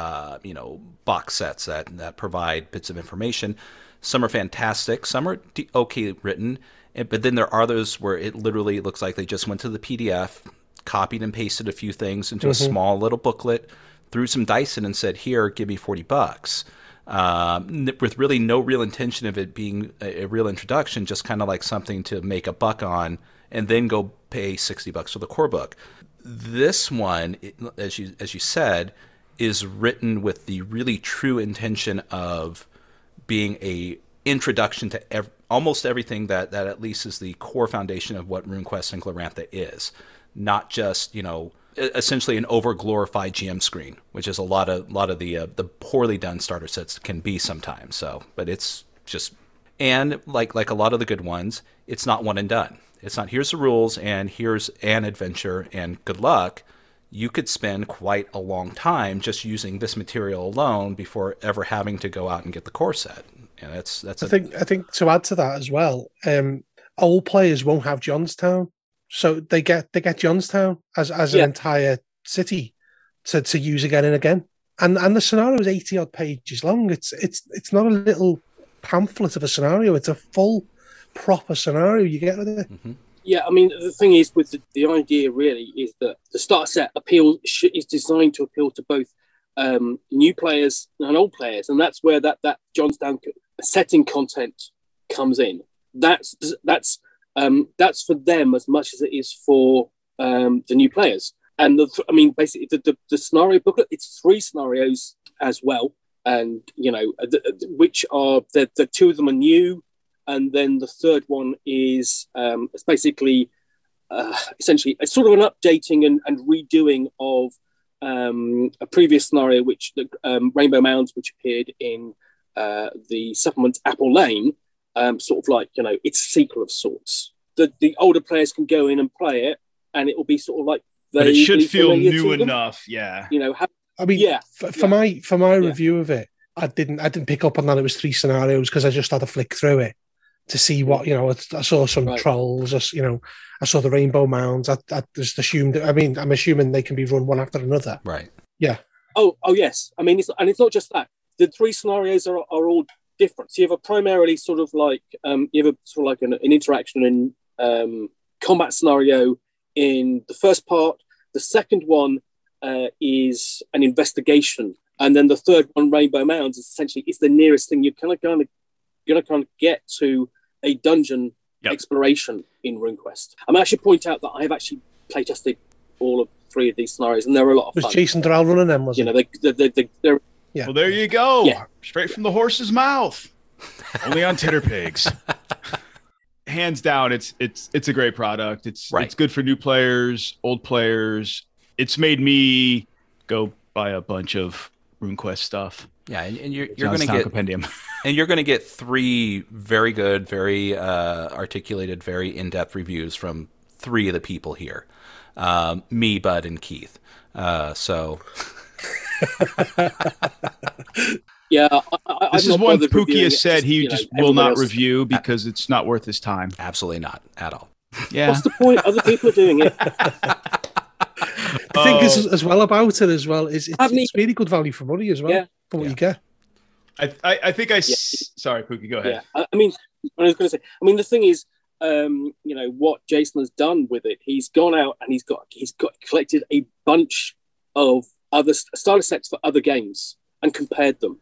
box sets that provide bits of information. Some are fantastic, some are okay written, but then there are those where it literally looks like they just went to the PDF, copied and pasted a few things into a small little booklet, threw some dice in and said, here, give me $40. With really no real intention of it being a real introduction, just kind of like something to make a buck on and then go pay $60 for the core book. This one, as you said, is written with the really true intention of being a introduction to almost everything that at least is the core foundation of what RuneQuest and Glorantha is. Not just, essentially an over-glorified GM screen, which is a lot of the poorly done starter sets can be sometimes. So, but it's just, and like a lot of the good ones, it's not one and done. It's not, here's the rules and here's an adventure and good luck. You could spend quite a long time just using this material alone before ever having to go out and get the core set. And that's. I think to add to that as well, old players won't have Johnstown, so they get Johnstown as an entire city to use again and again. And the scenario is 80 odd pages long. It's not a little pamphlet of a scenario. It's a full proper scenario you get with it. Mm-hmm. Yeah, I mean, the thing is with the idea really is that the starter set is designed to appeal to both new players and old players, and that's where that Johnstown setting content comes in. That's for them as much as it is for the new players. And basically the scenario booklet, it's 3 scenarios as well, and which are the 2 of them are new. And then the third one is it's basically essentially it's sort of an updating and redoing of a previous scenario, which the Rainbow Mounds, which appeared in the supplement Apple Lane, sort of like it's a sequel of sorts. The older players can go in and play it, and it will be sort of like. But it should feel new enough, yeah. For my review of it, I didn't pick up on that it was 3 scenarios because I just had to flick through it to see what, I saw some trolls, I saw the Rainbow Mounds. I just assumed, I'm assuming they can be run one after another. Right. Yeah. Oh yes. I mean, it's not just that. The 3 scenarios are all different. So you have a primarily sort of like, an interaction in combat scenario in the first part. The second one is an investigation. And then the third one, Rainbow Mounds, is essentially it's the nearest thing you're going to get to a dungeon exploration in RuneQuest. I'm actually point out that I've actually playtested all of 3 of these scenarios, and they're a lot of fun. Was Jason Durrell running them? Was they're yeah. Well, there you go. Yeah. Straight from the horse's mouth. Only on Titterpigs. Hands down, it's a great product. It's good for new players, old players. It's made me go buy a bunch of RuneQuest stuff. Yeah, and you're going to get compendium. And you're going to get 3 very good, very articulated, very in-depth reviews from 3 of the people here, me, Bud, and Keith. So. Yeah, this is one Pookie has said he just will not review because it's not worth his time. Absolutely not at all. Yeah. What's the point? Other people are doing it. The thing is, as well about it as well is it's really good value for money as well for what you get. I think sorry, Pookie, go ahead. Yeah, I mean, what I was going to say. I mean, the thing is, what Jason has done with it. He's gone out and he's got collected a bunch of other starter sets for other games and compared them.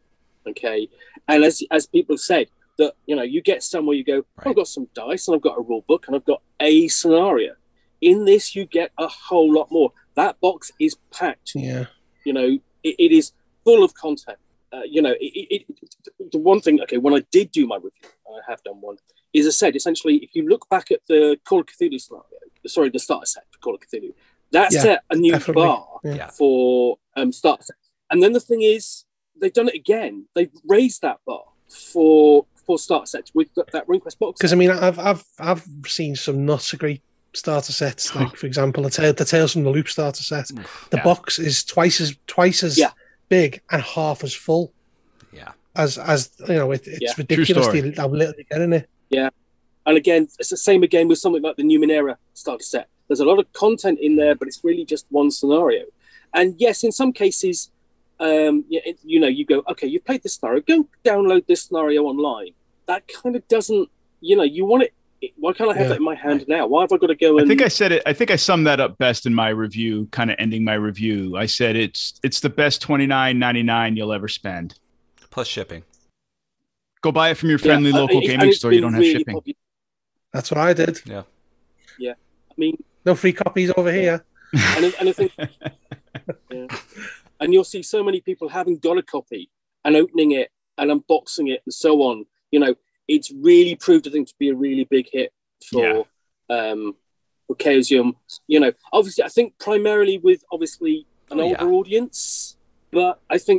Okay, and as people said, that you get somewhere, you go, Right. I've got some dice and I've got a rule book and I've got a scenario. In this, you get a whole lot more. That box is packed. Yeah. It is full of content. The one thing, okay, when I did do my review, I have done one, is I said, essentially, if you look back at the Call of Cthulhu scenario, sorry, the starter set for Call of Cthulhu, that Yeah, set a new definitely. bar Yeah. for starter sets. And then the thing is, they've done it again. They've raised that bar for starter sets with that RuneQuest box. Because I mean, I've seen some not so great starter sets. Like for example, the Tales from the Loop starter set. The Yeah. box is twice as Yeah. big and half as full. Yeah. As it's Yeah. ridiculous True how little you get in it. And again, it's the same again with something like the Numenera starter set. There's a lot of content in there, but it's really just one scenario. And yes, in some cases, you go, okay, you've played this scenario, go download this scenario online. That kind of doesn't, you want it. Why can't I have that in my hand now? Why have I got to go and... I think I said it. I think I summed that up best in my review, kind of ending my review. I said it's the best $29.99 you'll ever spend. Plus shipping. Go buy it from your friendly local gaming store. You don't have shipping. Popular. That's what I did. Yeah. I mean, No free copies over here. and I think, yeah. And you'll see so many people having got a copy and opening it and unboxing it and so on. It's really proved, I think, to be a really big hit for Chaosium. Obviously, I think primarily with obviously an older audience, but I think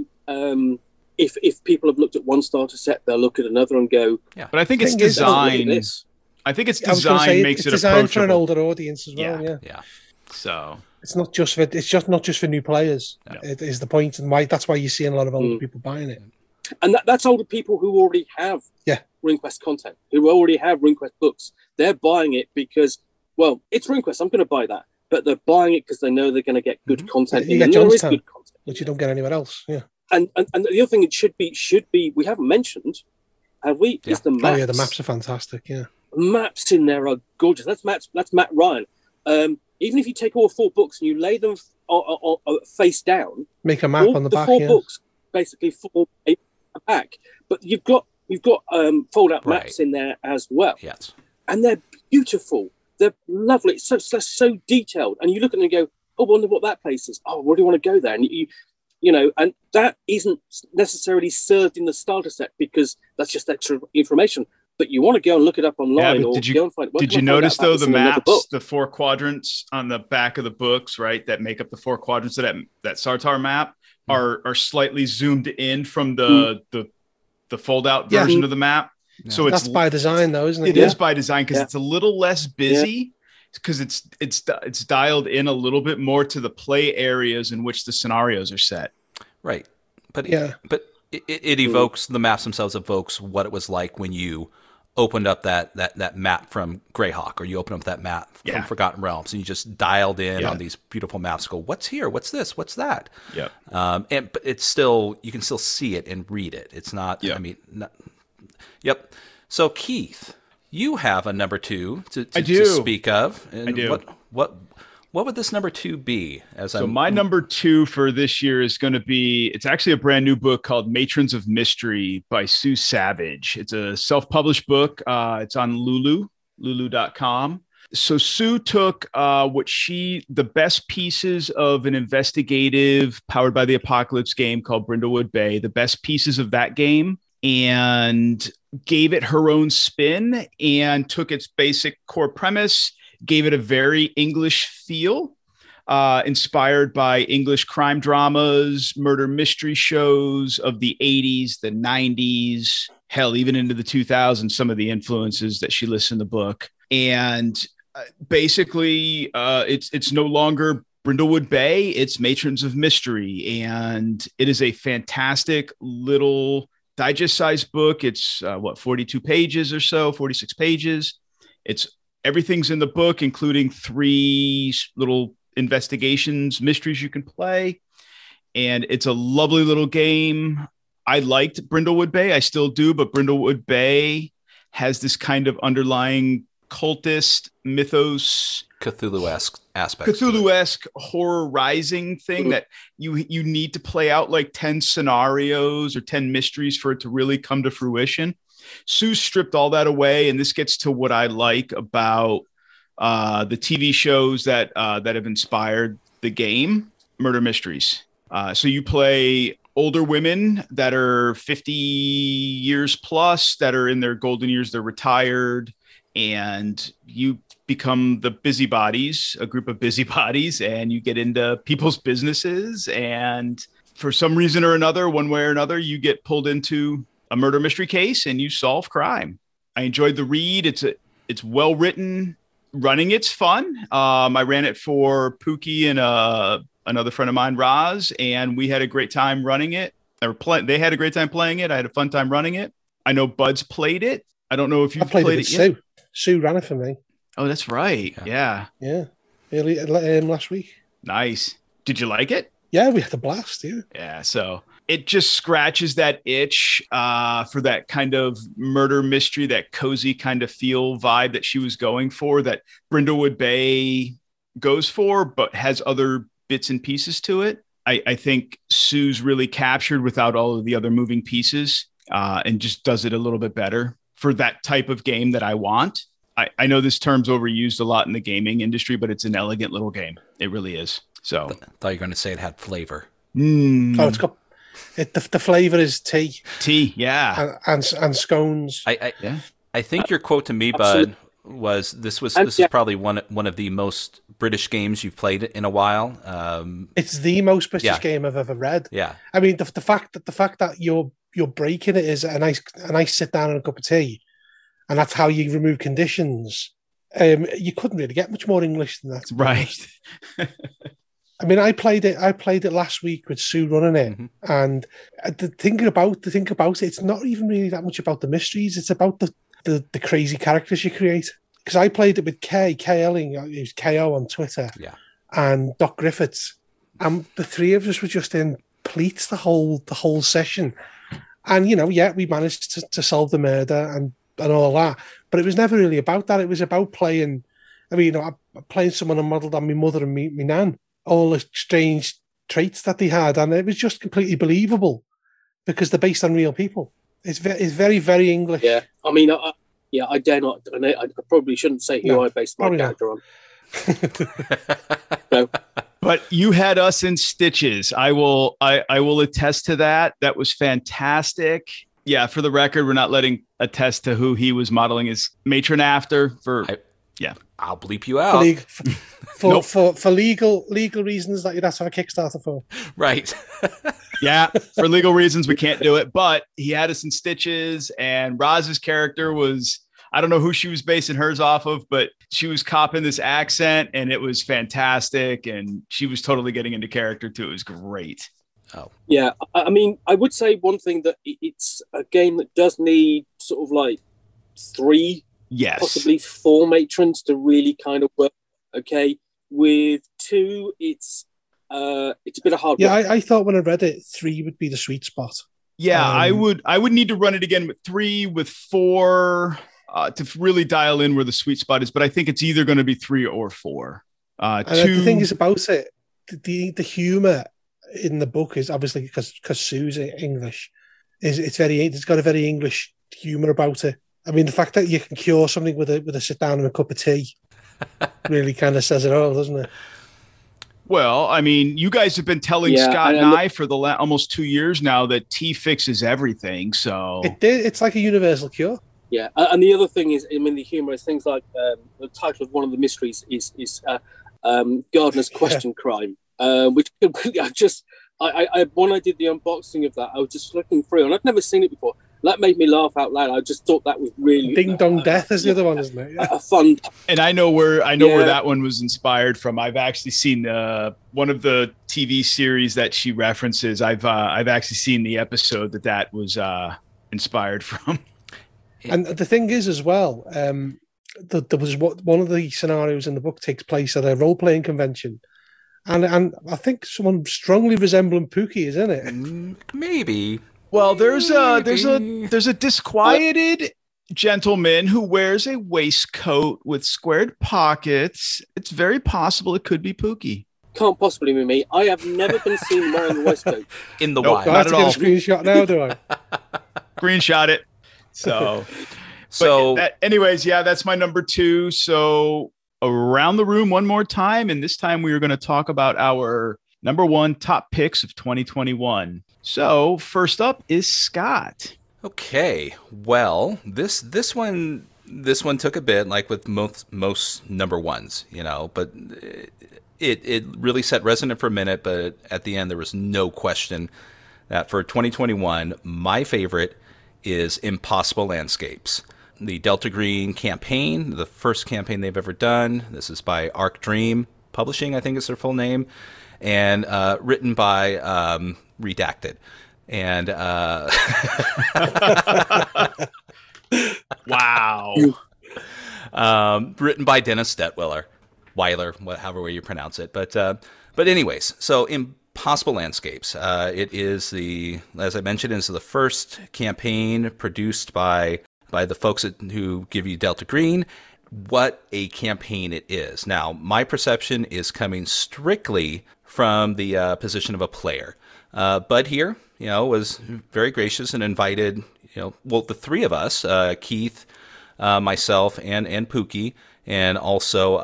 if people have looked at one starter set, they'll look at another and go, But I think it's Thing is, design. this. I think it's I was gonna design say, makes it's it designed for an approachable. older audience as well. Yeah. Yeah. So It's not just for new players. No. It is the point, and that's why you're seeing a lot of older people buying it. And that's older people who already have RuneQuest content, who already have RuneQuest books. They're buying it because, well, it's RuneQuest. I'm going to buy that. But they're buying it because they know they're going to get good content. You in get there. There is Jonestown, good content, which you don't get anywhere else. Yeah. And the other thing it should be we haven't mentioned, have we? Yeah. Is the maps. Oh yeah, the maps are fantastic. Yeah. Maps in there are gorgeous. That's Matt Ryan. Even if you take all 4 books and you lay them face down, Make a map all on the back. 4 Yeah. books basically form a pack. But you've got fold out Right. maps in there as well, Yes. and they're beautiful. They're lovely. It's so detailed, and you look at them and go, "Oh, I wonder what that place is. Oh, where do you want to go there?" And and that isn't necessarily served in the starter set because that's just extra information. But you want to go and look it up online, but or did you- go and find. did you notice though the maps, the 4 quadrants on the back of the books, right? That make up the 4 quadrants of that Sartar map are slightly zoomed in from the fold out version of the map. Yeah. So That's by design, though, isn't it? It is by design because Yeah. it's a little less busy because it's dialed in a little bit more to the play areas in which the scenarios are set. Right. But Yeah. it evokes, the maps themselves evokes what it was like when you opened up that map from Greyhawk, or you opened up that map from Forgotten Realms, and you just dialed in on these beautiful maps. Go, what's here? What's this? What's that? Yep. But it's still, you can still see it and read it. It's not. Yep. I mean, yep. So Keith, you have a number 2 to speak of. And I do. What would this number 2 be? My number 2 for this year is going to be, it's actually a brand new book called Matrons of Mystery by Sue Savage. It's a self-published book. It's on lulu.com. So Sue took the best pieces of an investigative powered by the apocalypse game called Brindlewood Bay, the best pieces of that game, and gave it her own spin and took its basic core premise, gave it a very English feel, inspired by English crime dramas, murder mystery shows of the 80s, the 90s, hell, even into the 2000s, some of the influences that she lists in the book. And basically, it's no longer Brindlewood Bay, it's Matrons of Mystery. And it is a fantastic little digest-sized book. It's 42 pages or so, 46 pages. Everything's in the book, including 3 little investigations, mysteries you can play. And it's a lovely little game. I liked Brindlewood Bay. I still do, but Brindlewood Bay has this kind of underlying cultist mythos Cthulhu-esque aspects. Cthulhu-esque horror rising thing that you need to play out like 10 scenarios or 10 mysteries for it to really come to fruition. Sue stripped all that away, and this gets to what I like about the TV shows that have inspired the game, Murder Mysteries. So you play older women that are 50 years plus, that are in their golden years, they're retired, and you become the busybodies, a group of busybodies, and you get into people's businesses. And for some reason or another, one way or another, you get pulled into a murder mystery case and you solve crime. I enjoyed the read. It's well written. Running it's fun. I ran it for Pookie and another friend of mine, Roz, and we had a great time running it. They had a great time playing it. I had a fun time running it. I know Bud's played it. I don't know if you've played it yet. Sue ran it for me. Oh, that's right. Yeah. Early last week. Nice. Did you like it? Yeah, we had a blast. Yeah. So it just scratches that itch for that kind of murder mystery, that cozy kind of feel vibe that she was going for, that Brindlewood Bay goes for, but has other bits and pieces to it. I think Sue's really captured without all of the other moving pieces and just does it a little bit better for that type of game that I want. I know this term's overused a lot in the gaming industry, but it's an elegant little game. It really is. So I thought you were going to say it had flavor. Oh, it's got the flavor is tea. Tea, yeah, and scones. I think your quote to me, Bud, was this is probably one of the most British games you've played in a while. It's the most British game I've ever read. Yeah, I mean the fact that you're breaking it is a nice sit down and a cup of tea, and that's how you remove conditions. You couldn't really get much more English than that, right? I mean, I played it last week with Sue running it, and the thing about it, it's not even really that much about the mysteries. It's about the crazy characters you create. Because I played it with Kay Elling, who's KO on Twitter, and Doc Griffiths, and the three of us were just in pleats the whole session. And we managed to solve the murder and all that, but it was never really about that. It was about playing. I mean, playing someone modelled on my mother and me nan, all the strange traits that they had, and it was just completely believable because they're based on real people. It's very, very English. Yeah, I mean, I dare not. I probably shouldn't say who I based my character on. No. But you had us in stitches. I will attest to that. That was fantastic. Yeah, for the record, we're not letting attest to who he was modeling his matron after. I'll bleep you out. For legal reasons that you'd have to have a Kickstarter for. Right. Yeah, for legal reasons, we can't do it. But he had us in stitches, and Roz's character was, I don't know who she was basing hers off of, but she was copping this accent, and it was fantastic. And she was totally getting into character, too. It was great. Oh. Yeah, I mean, I would say one thing, that it's a game that does need sort of like 3, possibly 4 matrons to really kind of work. Okay, with 2, it's a bit of hard work. Yeah, I thought when I read it, 3 would be the sweet spot. Yeah, I would need to run it again with 3, with 4 to really dial in where the sweet spot is. But I think it's either going to be 3 or 4. And the thing is about it, the humor in the book is obviously because Sue's English. It's got a very English humor about it. I mean, the fact that you can cure something with a sit down and a cup of tea really kind of says it all, doesn't it? Well, I mean, you guys have been telling Scott and I for the almost 2 years now that tea fixes everything. So it's like a universal cure. Yeah, and the other thing is, I mean, the humor is things like the title of one of the mysteries is Gardner's Question Crime, which I when I did the unboxing of that, I was just looking through, and I'd never seen it before. That made me laugh out loud. I just thought that was really Ding Dong Death is the other one, isn't it? Yeah. A fun. And I know where that one was inspired from. I've actually seen one of the TV series that she references. I've actually seen the episode that was inspired from. And the thing is, as well, there was one of the scenarios in the book takes place at a role playing convention, and I think someone strongly resembling Pookie is in it. Maybe. Well, there's a disquieted gentleman who wears a waistcoat with squared pockets. It's very possible it could be Pookie. Can't possibly be me. I have never been seen wearing a waistcoat. In the Nope, wild. I have not to at get all. a screenshot now, do I? Screenshot it. So, So anyways, yeah, that's my number 2. So around the room one more time. And this time we are going to talk about our number 1 top picks of 2021. So first up is Scott. okay, well, this one took a bit, like with most number ones, but it really sat resonant for a minute. But at the end, there was no question that for 2021, my favorite is Impossible Landscapes, the Delta Green campaign, the first campaign they've ever done. This is by Arc Dream Publishing, I think is their full name, and written by Redacted. And Wow. written by Dennis Detwiller, Weiler, however way you pronounce it. But anyways, so Impossible Landscapes. It is as I mentioned, is the first campaign produced by the folks who give you Delta Green. What a campaign it is. Now, my perception is coming strictly from the position of a player. Bud here, was very gracious and invited, the three of us, Keith, myself, and Pookie, and also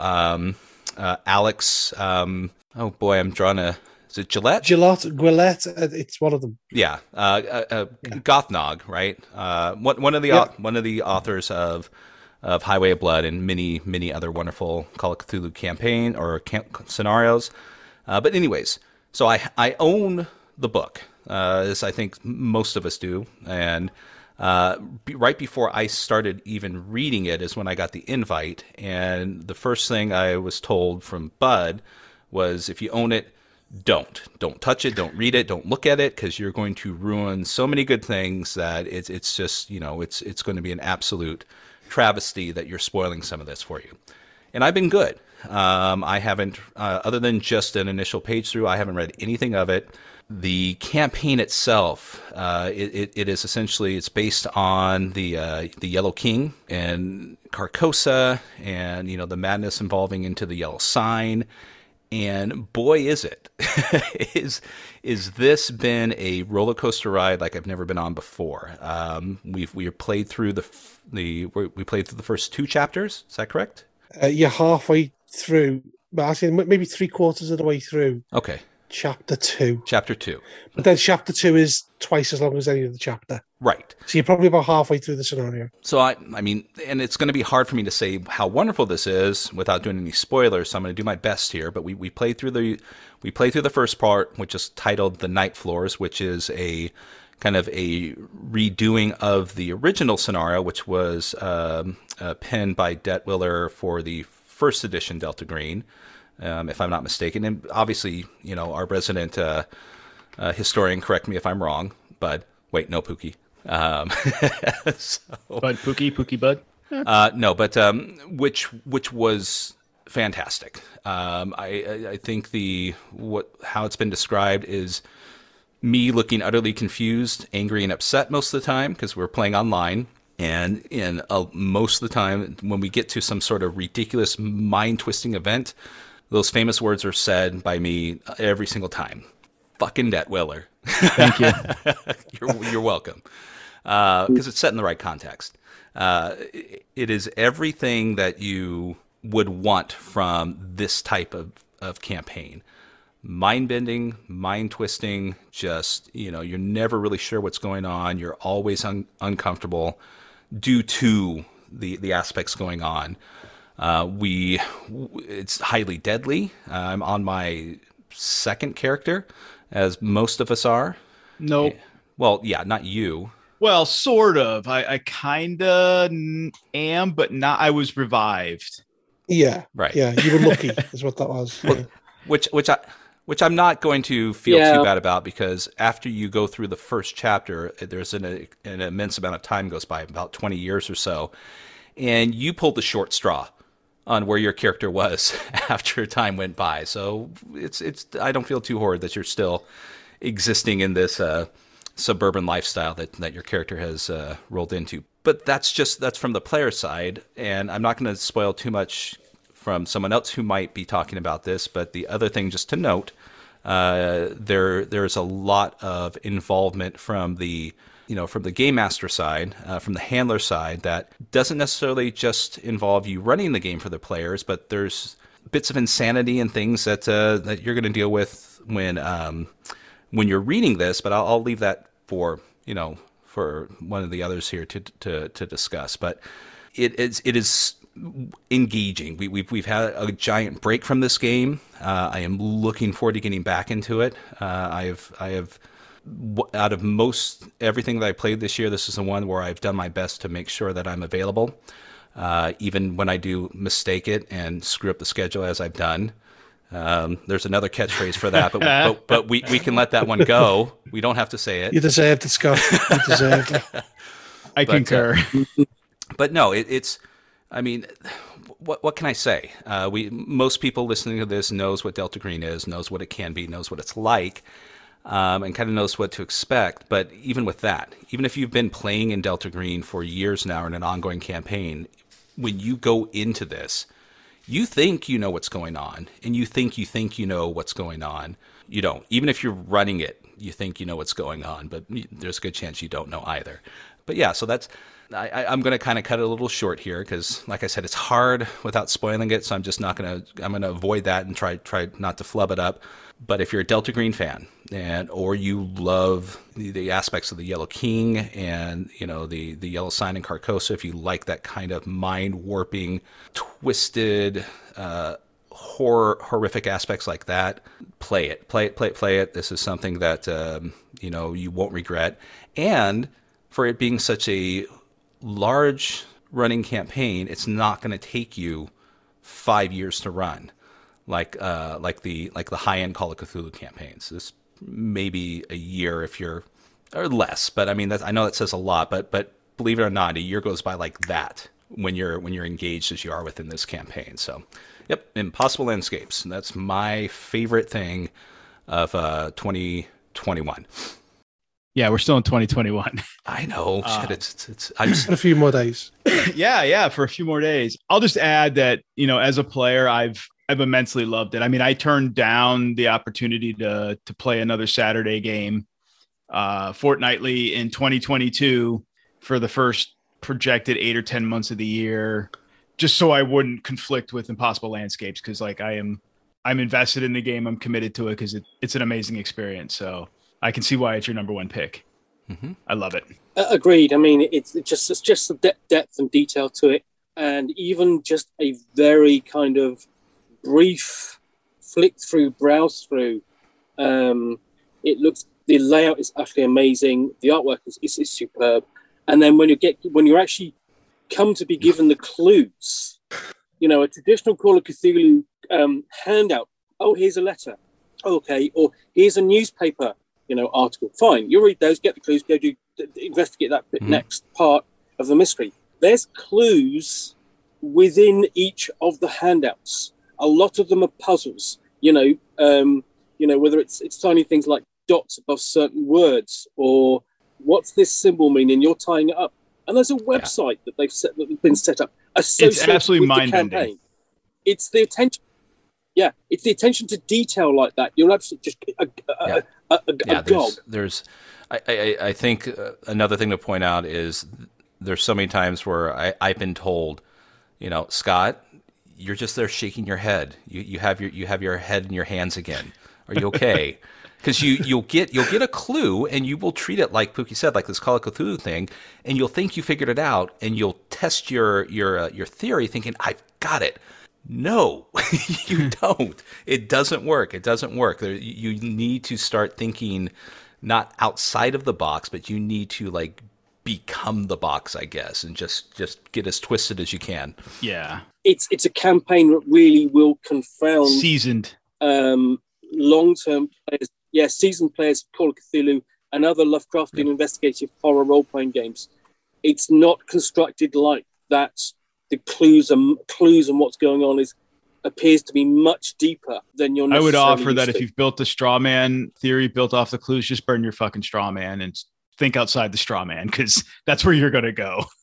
Alex. Oh boy, I'm drawing is it Gillette? Gwillette, it's one of them. Yeah, Gothnog, right? One of the authors of Highway of Blood and many other wonderful Call of Cthulhu campaign or scenarios. But anyways, so I own the book, as I think most of us do, and right before I started even reading it is when I got the invite, and the first thing I was told from Bud was, if you own it, don't touch it, don't read it, don't look at it, because you're going to ruin so many good things that it's just it's going to be an absolute travesty that you're spoiling some of this for you. And I've been good. I haven't, other than just an initial page through, I haven't read anything of it. The campaign itself, it is essentially, it's based on the Yellow King and Carcosa, and the madness involving into the Yellow Sign. And boy, is it is this been a roller coaster ride like I've never been on before. We played through we played through the first 2 chapters. Is that correct? You're halfway through, but actually maybe 3/4 of the way through. Okay. Chapter 2. Chapter 2. But then chapter 2 is twice as long as any other chapter. Right. So you're probably about halfway through the scenario. So I mean, and it's going to be hard for me to say how wonderful this is without doing any spoilers. So I'm going to do my best here. But we played through the first part, which is titled The Night Floors, which is a kind of a redoing of the original scenario, which was penned by Detwiller for the first edition Delta Green, if I'm not mistaken. And obviously, our resident historian, correct me if I'm wrong, Bud. Wait, no, Pookie. Bud, Pookie, Bud. No, but which was fantastic. I think how it's been described is me looking utterly confused, angry, and upset most of the time because we're playing online. And most of the time, when we get to some sort of ridiculous mind-twisting event, those famous words are said by me every single time. Fucking Detwiller. Thank you. You're welcome. Because it's set in the right context. It is everything that you would want from this type of campaign. Mind-bending, mind-twisting, just, you're never really sure what's going on. You're always uncomfortable due to the aspects going on. It's highly deadly. I'm on my second character, as most of us are. Nope. Well, yeah, not you. Well, sort of. I kind of am, but not. I was revived. Yeah. Right. Yeah, you were lucky, is what that was. Yeah. Which I'm not going to feel too bad about, because after you go through the first chapter, there's an immense amount of time goes by, about 20 years or so, and you pulled the short straw on where your character was after time went by. So it's I don't feel too horrid that you're still existing in this suburban lifestyle that your character has rolled into. But that's from the player side, and I'm not going to spoil too much from someone else who might be talking about this. But the other thing, just to note, there's a lot of involvement from the game master side, from the handler side, that doesn't necessarily just involve you running the game for the players, but there's bits of insanity and things that you're going to deal with when you're reading this. But I'll leave that for one of the others here to discuss. But it is engaging. We've had a giant break from this game. I am looking forward to getting back into it. I have out of most everything that I played this year, this is the one where I've done my best to make sure that I'm available, even when I do mistake it and screw up the schedule as I've done. There's another catchphrase for that, but we can let that one go. We don't have to say it. You deserved it, Scott. You deserved it. I concur. But no, it's. I mean, what can I say? Most people listening to this knows what Delta Green is, knows what it can be, knows what it's like, and kind of knows what to expect. But even with that, even if you've been playing in Delta Green for years now in an ongoing campaign, when you go into this, you think you know what's going on, and you think you know what's going on. You don't. Even if you're running it, you think you know what's going on, but there's a good chance you don't know either. But yeah, so that's. I'm going to kind of cut it a little short here because, like I said, it's hard without spoiling it. So I'm just not going to. I'm going to avoid that and try not to flub it up. But if you're a Delta Green fan or you love the aspects of the Yellow King and the Yellow Sign in Carcosa, if you like that kind of mind warping, twisted, horrific aspects like that, play it. This is something that you won't regret. And for it being such a large running campaign, it's not going to take you 5 years to run like the high end Call of Cthulhu campaigns. This maybe a year or less, but I mean I know that says a lot, but believe it or not, a year goes by like that when you're engaged as you are within this campaign. So yep, Impossible Landscapes. That's my favorite thing of 2021. Yeah, we're still in 2021. I know. Shit, I'm just a few more days. Yeah, for a few more days. I'll just add that, as a player, I've immensely loved it. I mean, I turned down the opportunity to play another Saturday game fortnightly in 2022 for the first projected 8 or 10 months of the year, just so I wouldn't conflict with Impossible Landscapes, because I'm invested in the game. I'm committed to it because it's an amazing experience. So I can see why it's your number one pick. Mm-hmm. I love it. Agreed. I mean, it's just the depth and detail to it, and even just a very kind of brief flick through, browse through. It looks, the layout is actually amazing. The artwork is superb, and then when you actually come to be given the clues, a traditional Call of Cthulhu handout. Oh, here's a letter. Okay, or here's a newspaper. Article. Fine, you read those, get the clues, go investigate that next part of the mystery. There's clues within each of the handouts. A lot of them are puzzles. Whether it's tiny things like dots above certain words, or what's this symbol mean, and you're tying it up. And there's a website that that's been set up associated it's absolutely with the campaign. It's the attention. Yeah, it's the attention to detail like that. You're absolutely just a gob. I think another thing to point out is there's so many times where I've been told, Scott, you're just there shaking your head. You have your head in your hands again. Are you okay? Because you'll get a clue and you will treat it like Pookie said, like this Call of Cthulhu thing, and you'll think you figured it out, and you'll test your theory, thinking I've got it. No, you don't. It doesn't work. You need to start thinking not outside of the box, but you need to become the box, I guess, and just get as twisted as you can. Yeah. It's a campaign that really will confound seasoned long-term players. Yeah, seasoned players of Call of Cthulhu and other Lovecraftian investigative horror role-playing games. It's not constructed like that. The clues and what's going on appears to be much deeper than you're necessarily I would offer that used to. if you've built a straw man theory built off the clues, just burn your fucking straw man and think outside the straw man, because that's where you're going to go.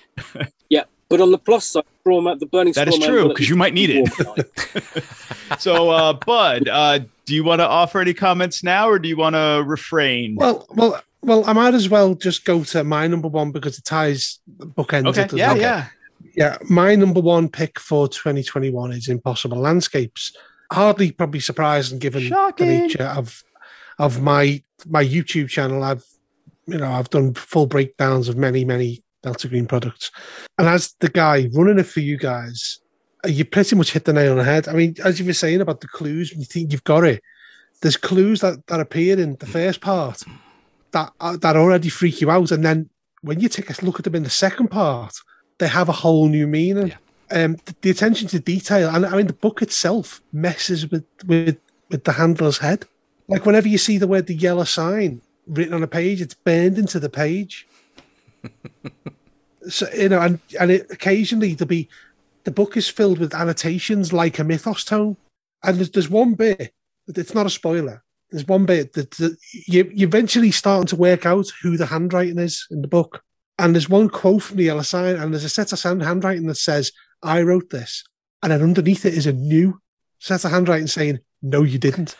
Yeah, but on the plus side, the burning That is straw man true, will at 'cause you least might need keep it. warm at night. So, Bud, do you want to offer any comments now, or do you want to refrain? Well, I might as well just go to my number one because it ties bookends. Okay. It, doesn't Yeah. it? Yeah. Yeah, my number one pick for 2021 is Impossible Landscapes. Hardly probably surprising given the Shocking. nature of my YouTube channel. I've done full breakdowns of many Delta Green products, and as the guy running it for you guys, you pretty much hit the nail on the head. I mean, as you were saying about the clues, when you think you've got it, there's clues that appear in the first part that already freak you out, and then when you take a look at them in the second part, they have a whole new meaning. Yeah. The attention to detail, and I mean, the book itself messes with the handler's head. Like whenever you see the word "the yellow sign" written on a page, it's burned into the page. So and occasionally the book is filled with annotations like a mythos tome, and there's one bit. It's not a spoiler. There's one bit that you eventually starting to work out who the handwriting is in the book. And there's one quote from the yellow sign, and there's a set of handwriting that says, "I wrote this." And then underneath it is a new set of handwriting saying, "No, you didn't."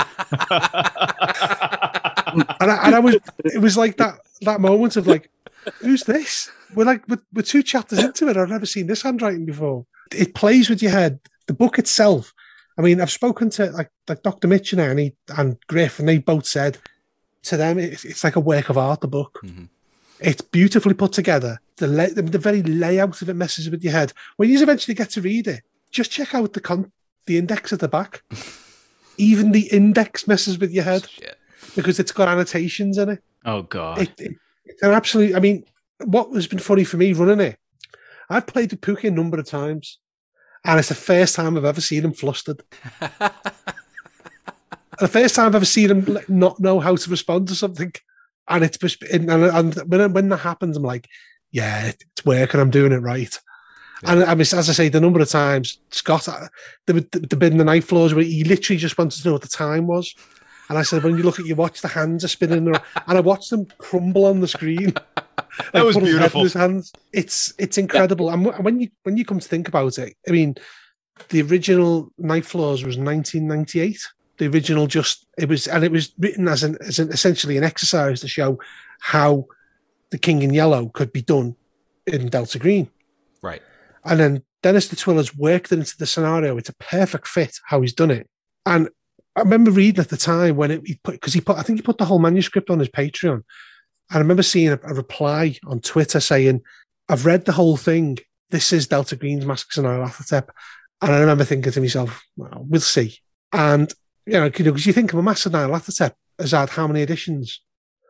It was like that moment of like, who's this? We're 2 chapters into it. I've never seen this handwriting before. It plays with your head. The book itself. I mean, I've spoken to like Dr. Mitchell and Griff, and they both said to them, it's like a work of art, the book. Mm-hmm. It's beautifully put together. The very layout of it messes with your head. When you eventually get to read it, just check out the index at the back. Even the index messes with your head. Shit. Because it's got annotations in it. Oh God. It's an absolute. I mean, what has been funny for me running it, I've played with Pookie a number of times, and it's the first time I've ever seen him flustered. The first time I've ever seen him not know how to respond to something. And it's and when that happens, I'm like, yeah, it's working. I'm doing it right. Yeah. And I mean, as I say, the number of times Scott, the bit in the night floors where he literally just wanted to know what the time was. And I said, when you look at your watch, the hands are spinning around, and I watched them crumble on the screen. That was beautiful. His hands. It's incredible. And when you come to think about it, I mean, the original Night Floors was 1998. The original it was written as essentially an exercise to show how the King in Yellow could be done in Delta Green. Right. And then Dennis the Twiller's worked it into the scenario. It's a perfect fit how he's done it. And I remember reading at the time when I think he put the whole manuscript on his Patreon. And I remember seeing a reply on Twitter saying, "I've read the whole thing. This is Delta Green's Masks and Nyarlathotep." And I remember thinking to myself, well, we'll see. And because you think of a Masks of Nyarlathotep has had how many editions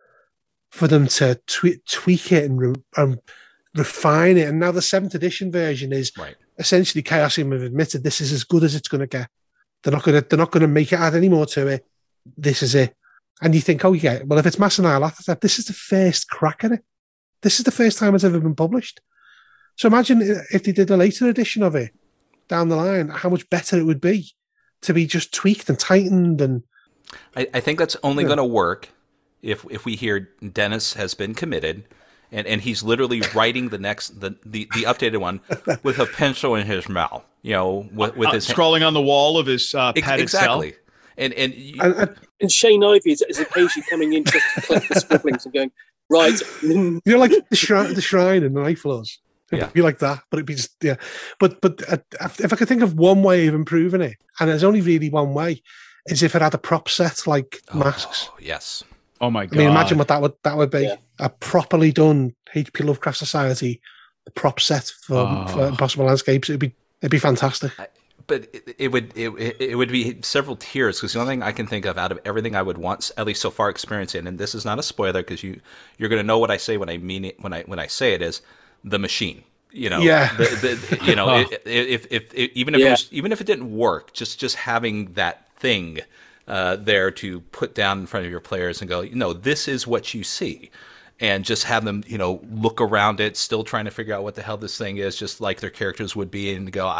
for them to tweak it and refine it, and now the 7th edition version is essentially Chaosium have admitted this is as good as it's going to get. They're not going to make it add any more to it. This is it, and you think, oh yeah, well if it's Masks of Nyarlathotep, this is the first crack at it. This is the first time it's ever been published. So imagine if they did a later edition of it down the line, how much better it would be. To be just tweaked and tightened, and I think that's only going to work if we hear Dennis has been committed, and he's literally writing the updated one with a pencil in his mouth, with his scrawling on the wall of his padded exactly. cell. And Shane Ivey is occasionally coming in just to collect the scribblings and going right. Like the shrine in the Night Floors. It'd be like that, but it'd be just But if I could think of one way of improving it, and there's only really one way, is if it had a prop set like Masks. Yes. Oh my God. I mean, imagine what that would be. Yeah. A properly done HP Lovecraft Society prop set for Impossible Landscapes. It'd be fantastic. But it would be several tiers, because the only thing I can think of out of everything I would want, at least so far, experiencing, and this is not a spoiler because you're going to know what I say when I mean it when I say it, is the machine. Even if it didn't work, just having that thing there to put down in front of your players and go, this is what you see, and just have them, look around it, still trying to figure out what the hell this thing is, just like their characters would be, and go,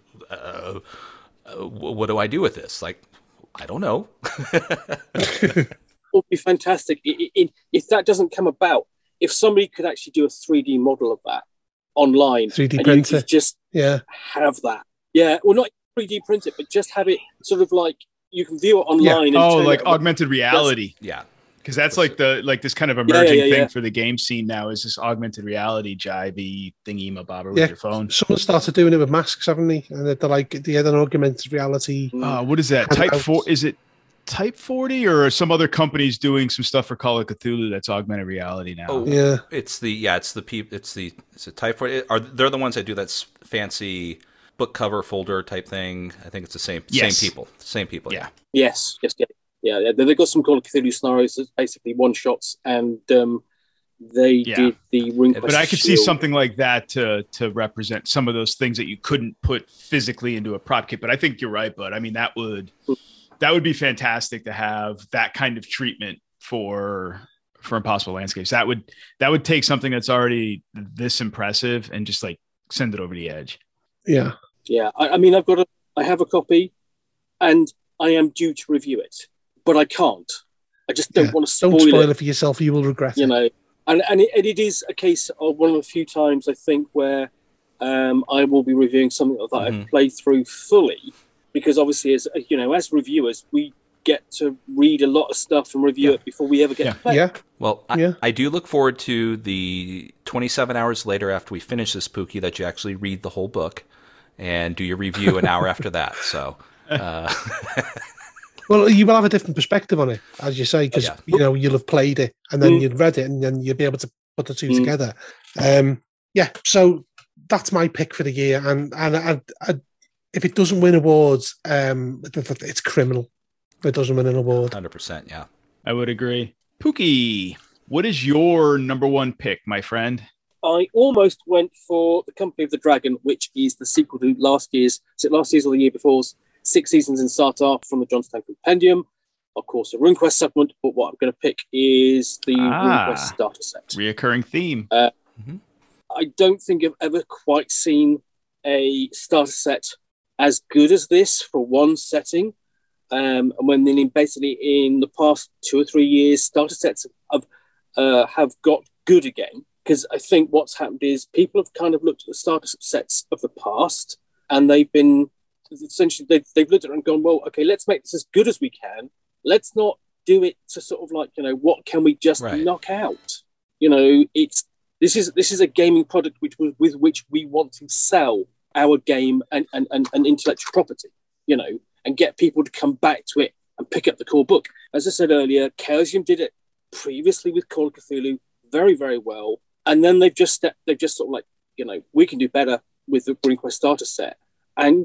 what do I do with this? Like, I don't know. It would be fantastic if that doesn't come about. If somebody could actually do a 3D model of that online. 3D and printer. You just Yeah. have that. Yeah, well, not 3D print it, but just have it sort of like you can view it online. Yeah. And turn like it augmented reality. Yeah. Because that's like this kind of emerging yeah. thing for the game scene now is this augmented reality jivey thingy bobber with your phone. Someone started doing it with masks, haven't they? And they're like they had an augmented reality. What is that? Type 4? Is it Type 40 or some other companies doing some stuff for Call of Cthulhu that's augmented reality now? Oh, yeah. It's a Type 40. They're the ones that do that fancy book cover folder type thing. I think it's the same people. Yeah. Yes. Yeah, they've got some Call of Cthulhu scenarios that's basically one shots, and they did the RuneQuest. But I could see something like that to represent some of those things that you couldn't put physically into a prop kit. But I think you're right, bud. I mean, that would be fantastic to have that kind of treatment for Impossible Landscapes. That would take something that's already this impressive and just like send it over the edge. Yeah. I mean, I have a copy, and I am due to review it. But I can't. I just don't want to spoil it. Don't spoil it for yourself. You will regret it. You know, and it is a case of one of the few times I think where I will be reviewing something that I've played through fully, because obviously, as reviewers, we get to read a lot of stuff and review it before we ever get to play. Yeah. Well, I do look forward to the 27 hours later after we finish this, Pookie, that you actually read the whole book and do your review an hour after that. So. Well, you will have a different perspective on it, as you say, because you'll have played it and then you'd read it, and then you'll be able to put the two together. So that's my pick for the year, and if it doesn't win awards, it's criminal. If it doesn't win an award, 100%. Yeah, I would agree. Pookie, what is your number one pick, my friend? I almost went for The Company of the Dragon, which is the sequel to last year's or the year before's 6 Seasons in Sartar from the Johnstown Compendium. Of course, a RuneQuest supplement, but what I'm going to pick is the RuneQuest starter set. Reoccurring theme. I don't think I've ever quite seen a starter set as good as this for one setting. And when basically in the past 2 or 3 years, starter sets have got good again. Because I think what's happened is people have kind of looked at the starter sets of the past, and they've been essentially they've looked at it and gone, well, okay, let's make this as good as we can. Let's not do it to sort of like, what can we just knock out? This is a gaming product with which we want to sell our game and intellectual property, and get people to come back to it and pick up the core book. As I said earlier, Chaosium did it previously with Call of Cthulhu very, very well, and then they've just sort of like, we can do better with the RuneQuest starter set. And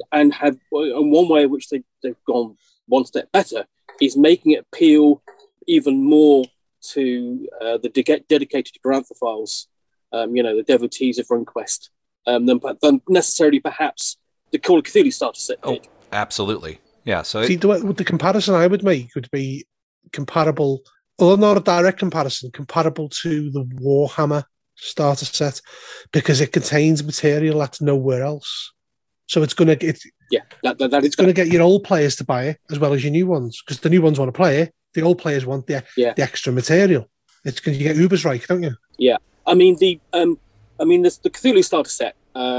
one way in which they've gone one step better is making it appeal even more to the dedicated Granthophiles, the devotees of RuneQuest, than necessarily perhaps the Call of Cthulhu starter set did. Oh, absolutely. Yeah. So the comparison I would make would be comparable, although not a direct comparison, comparable to the Warhammer starter set, because it contains material that's nowhere else. So it's going to get it's going to get your old players to buy it as well as your new ones, because the new ones want to play it. The old players want the extra material. It's because you get Ubers right, don't you? Yeah, I mean the Cthulhu starter set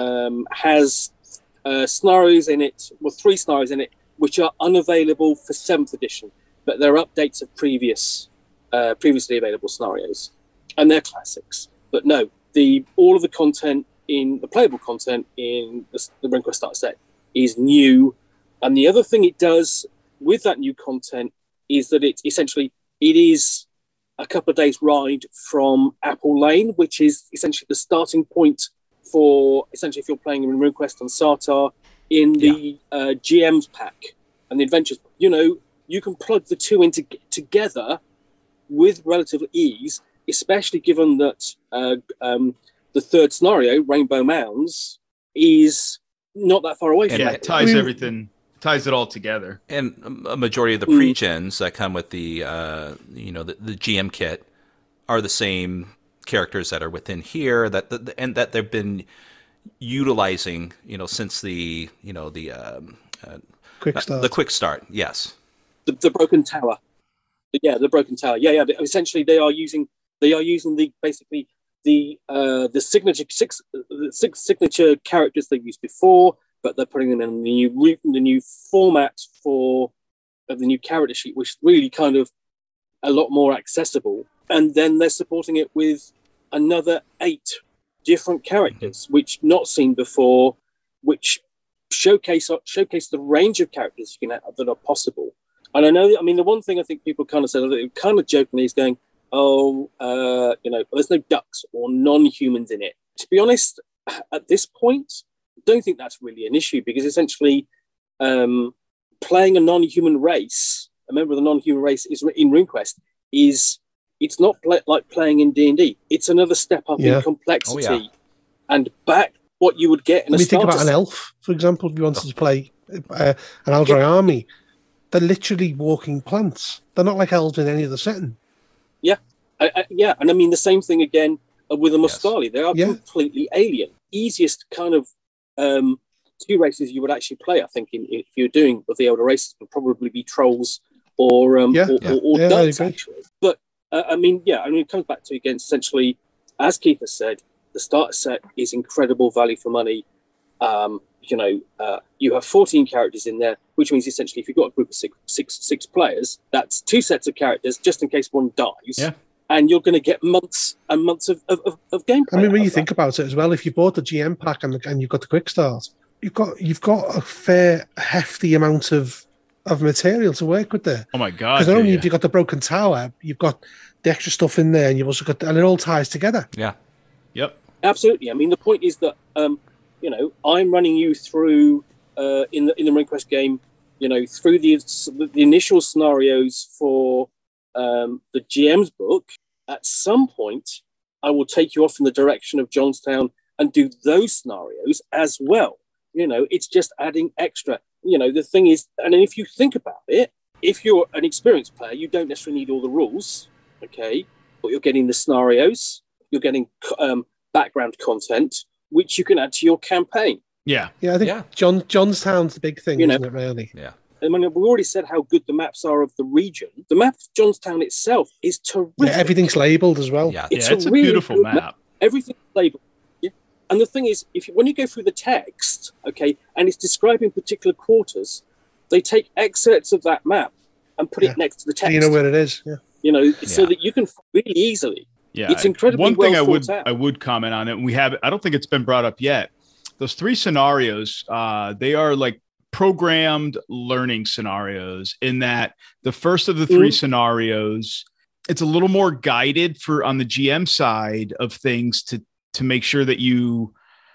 has scenarios in it, 3 scenarios in it, which are unavailable for 7th edition, but they're updates of previously available scenarios, and they're classics. But no, all of the content in the playable content in the RuneQuest starter set is new, and the other thing it does with that new content is that it is a couple of days ride from Apple Lane, which is essentially the starting point for if you're playing in RuneQuest on Sartar in the GM's pack and the adventures. You can plug the two together with relative ease, especially given that the third scenario, Rainbow Mounds, is not that far away from it. It ties it all together. And a majority of the pre-gens that come with the the GM kit are the same characters that are within here and that they've been utilizing, since the quick start. The quick start, yes. The Broken Tower. Yeah, the Broken Tower. Yeah. Essentially, they are using the signature signature characters they used before, but they're putting them in the new format of the new character sheet, which is really kind of a lot more accessible. And then they're supporting it with another 8 different characters, which not seen before, which showcase the range of characters you can have that are possible. And I know, I mean, the one thing I think people kind of said, kind of jokingly, is going, there's no ducks or non-humans in it. To be honest, at this point, I don't think that's really an issue, because essentially playing a non-human race, a member of the non-human race is in RuneQuest, it's not like playing in D&D. It's another step up in complexity and back what you would get in a starter. Think about an elf, for example, if you wanted to play an Aldrei army. They're literally walking plants. They're not like elves in any other setting. Yeah. And I mean, the same thing again with the Muscali. They are completely alien. Easiest kind of 2 races you would actually play, I think, if you're doing with the elder races, would probably be trolls or ducks, actually. But it comes back to, again, essentially, as Keith has said, the starter set is incredible value for money. You have 14 characters in there, which means essentially if you've got a group of six players, that's 2 sets of characters just in case one dies. Yeah. And you're going to get months and months of gameplay. I mean, when you think about it as well, if you bought the GM pack and you've got the quick start, you've got a fair hefty amount of material to work with there. Oh my god! Because not only have you got the broken tower, you've got the extra stuff in there, and you've also got, and it all ties together. Yeah. Yep. Absolutely. I mean, the point is that I'm running you through in the RuneQuest game, through the initial scenarios for the GM's book. At some point, I will take you off in the direction of Johnstown and do those scenarios as well. It's just adding extra. The thing is, and if you think about it, if you're an experienced player, you don't necessarily need all the rules, okay? But you're getting the scenarios, you're getting background content, which you can add to your campaign. Yeah. I think Johnstown's the big thing, isn't it, really? Yeah. I mean, we already said how good the maps are of the region. The map of Johnstown itself is terrific. Yeah, everything's labelled as well. Yeah, it's a really beautiful map. Everything's labelled. Yeah. And the thing is, when you go through the text, okay, and it's describing particular quarters, they take excerpts of that map and put it next to the text. You know where it is. Yeah. So that you can really easily. Yeah, it's incredibly one thing I would comment on it, and we have. I don't think it's been brought up yet. Those 3 scenarios, they are like programmed learning scenarios. In that the first of the 3 scenarios, it's a little more guided on the GM side of things to make sure that you,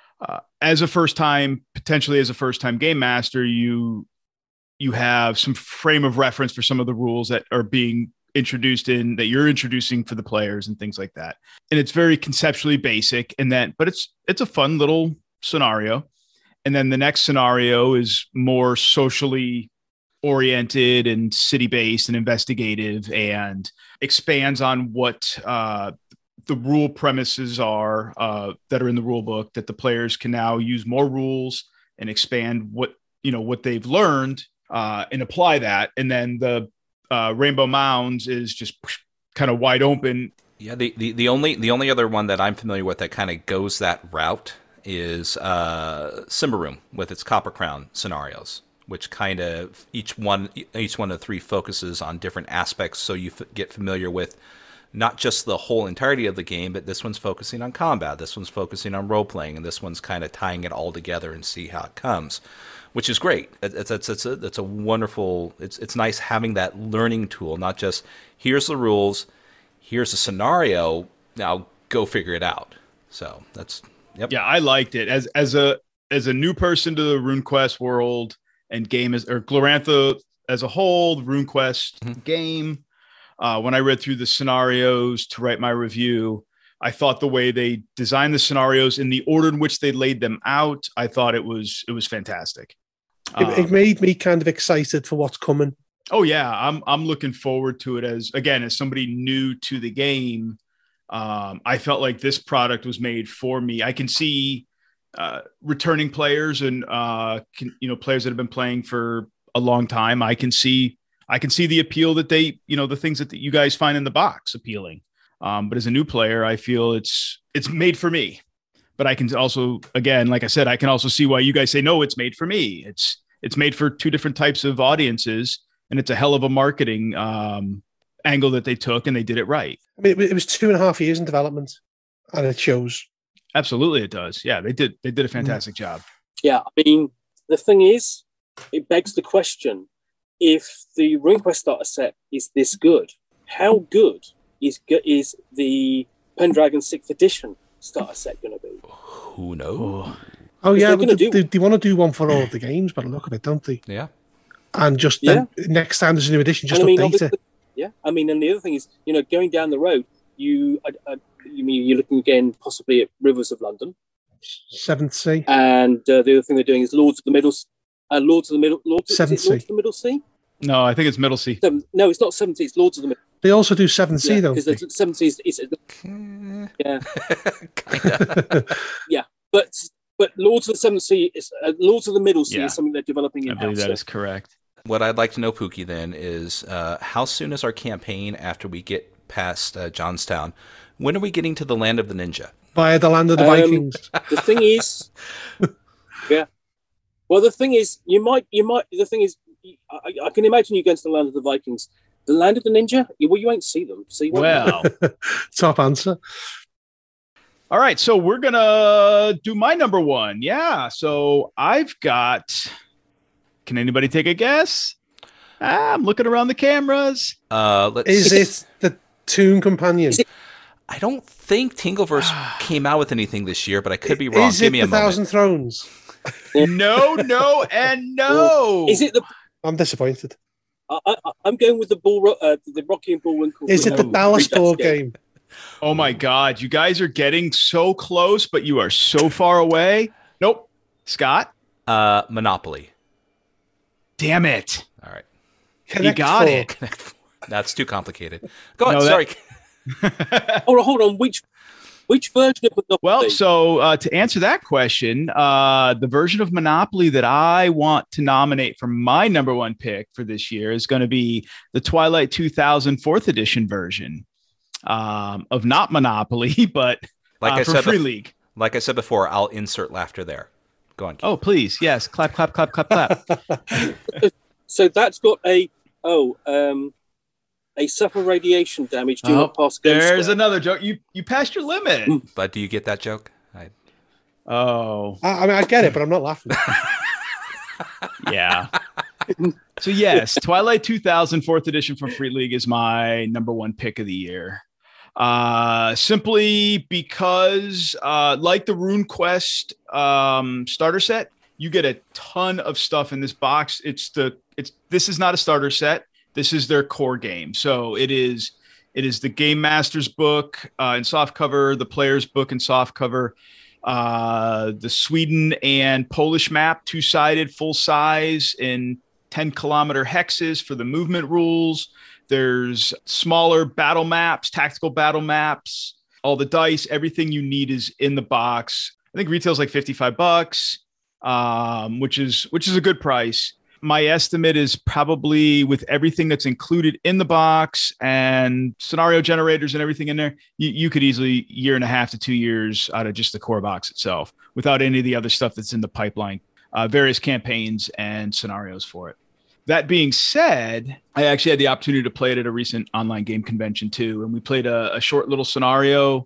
potentially as a first time game master, you have some frame of reference for some of the rules that are being that you're introducing for the players and things like that. And it's very conceptually basic but it's a fun little scenario. And then the next scenario is more socially oriented and city based and investigative, and expands on what the rule premises are that are in the rule book, that the players can now use more rules and expand what they've learned and apply that. And then the Rainbow Mounds is just kind of wide open. Yeah, the only other one that I'm familiar with that kind of goes that route is Symbaroum with its Copper Crown scenarios, which kind of each one of 3 focuses on different aspects, so you get familiar with not just the whole entirety of the game, but this one's focusing on combat, this one's focusing on role playing, and this one's kind of tying it all together and see how it comes. Which is great. It's a wonderful. It's nice having that learning tool. Not just here's the rules, here's a scenario. Now go figure it out. So that's Yeah, I liked it as a new person to the RuneQuest world and game or Glorantha as a whole. The RuneQuest game. When I read through the scenarios to write my review, I thought the way they designed the scenarios in the order in which they laid them out, I thought it was fantastic. It made me kind of excited for what's coming. Oh yeah, I'm looking forward to it as somebody new to the game. I felt like this product was made for me. I can see returning players and players that have been playing for a long time. I can see the appeal that they, the things that you guys find in the box appealing. But as a new player, I feel it's made for me. but I can also, again, like I said, I can also see why you guys say, no, it's made for me. It's made for two different types of audiences, and it's a hell of a marketing angle that they took, and they did it right. I mean, it was 2.5 years in development, and it shows. Absolutely, it does. Yeah, they did a fantastic job. Yeah, I mean, the thing is, it begs the question: if the RuneQuest starter set is this good, how good is the Pendragon 6th edition starter set going to be? Who knows? Oh yeah, but they want to do one for all of the games, but look at it, don't they? Yeah. And just then next time there's a new edition, just update it. Yeah, I mean, and the other thing is, going down the road, you're looking again possibly at Rivers of London, Seventh Sea, and the other thing they're doing is Lords of the Middle Sea. No, I think it's Middle Sea. No, it's not Seventh Sea. It's Lords of the Middle. They also do Seventh Sea though. Because the Seventh Sea is Kinda. Yeah, but Lords of the Seventh Sea is Lords of the Middle Sea is something they're developing in-house. I believe that is correct. What I'd like to know, Pookie, then is how soon is our campaign after we get past Johnstown? When are we getting to the Land of the Ninja? Via the Land of the Vikings. The thing is, yeah. Well, the thing is, you might. The thing is, I can imagine you going to the Land of the Vikings. The Land of the Ninja? Well, you won't see them. So you won't. Top answer. All right, so we're gonna do my number one. Yeah, so I've got. Can anybody take a guess? I'm looking around the cameras. Is it the Toon Companion? I don't think Tingleverse came out with anything this year, but I could be wrong. Is it the Thousand Thrones? No, and no. Is it the? I'm disappointed. I'm going with the Rocky and Bullwinkle. Is it the Dallas board game? Oh my God, you guys are getting so close, but you are so far away. Nope. Scott? Monopoly. Damn it. All right. You got it. That's too complicated. Go ahead. Sorry. Hold on. Which version of Monopoly? Well, so to answer that question, the version of Monopoly that I want to nominate for my number one pick for this year is going to be the Twilight 2000 4th edition version of not Monopoly, but like I for said, Free League. Like I said before, I'll insert laughter there. Go on, Keith. Oh, please. Yes. Clap, clap, clap, clap, clap. So that's got a suffer radiation damage. Do not pass. There's another joke. You passed your limit. But do you get that joke? I mean, I get it, but I'm not laughing. Yeah. So yes, Twilight 2000 4th edition from Free League is my number one pick of the year. Simply because, like the RuneQuest starter set, you get a ton of stuff in this box. This is not a starter set. This is their core game. So it is the Game Master's book in softcover, the Player's book in softcover, the Sweden and Polish map, 2-sided, full size in 10-kilometer hexes for the movement rules. There's smaller battle maps, tactical battle maps, all the dice, everything you need is in the box. I think retail's like $55, which is a good price. My estimate is probably with everything that's included in the box and scenario generators and everything in there, you could easily 1.5 to 2 years out of just the core box itself without any of the other stuff that's in the pipeline, various campaigns and scenarios for it. That being said, I actually had the opportunity to play it at a recent online game convention too. And we played a short little scenario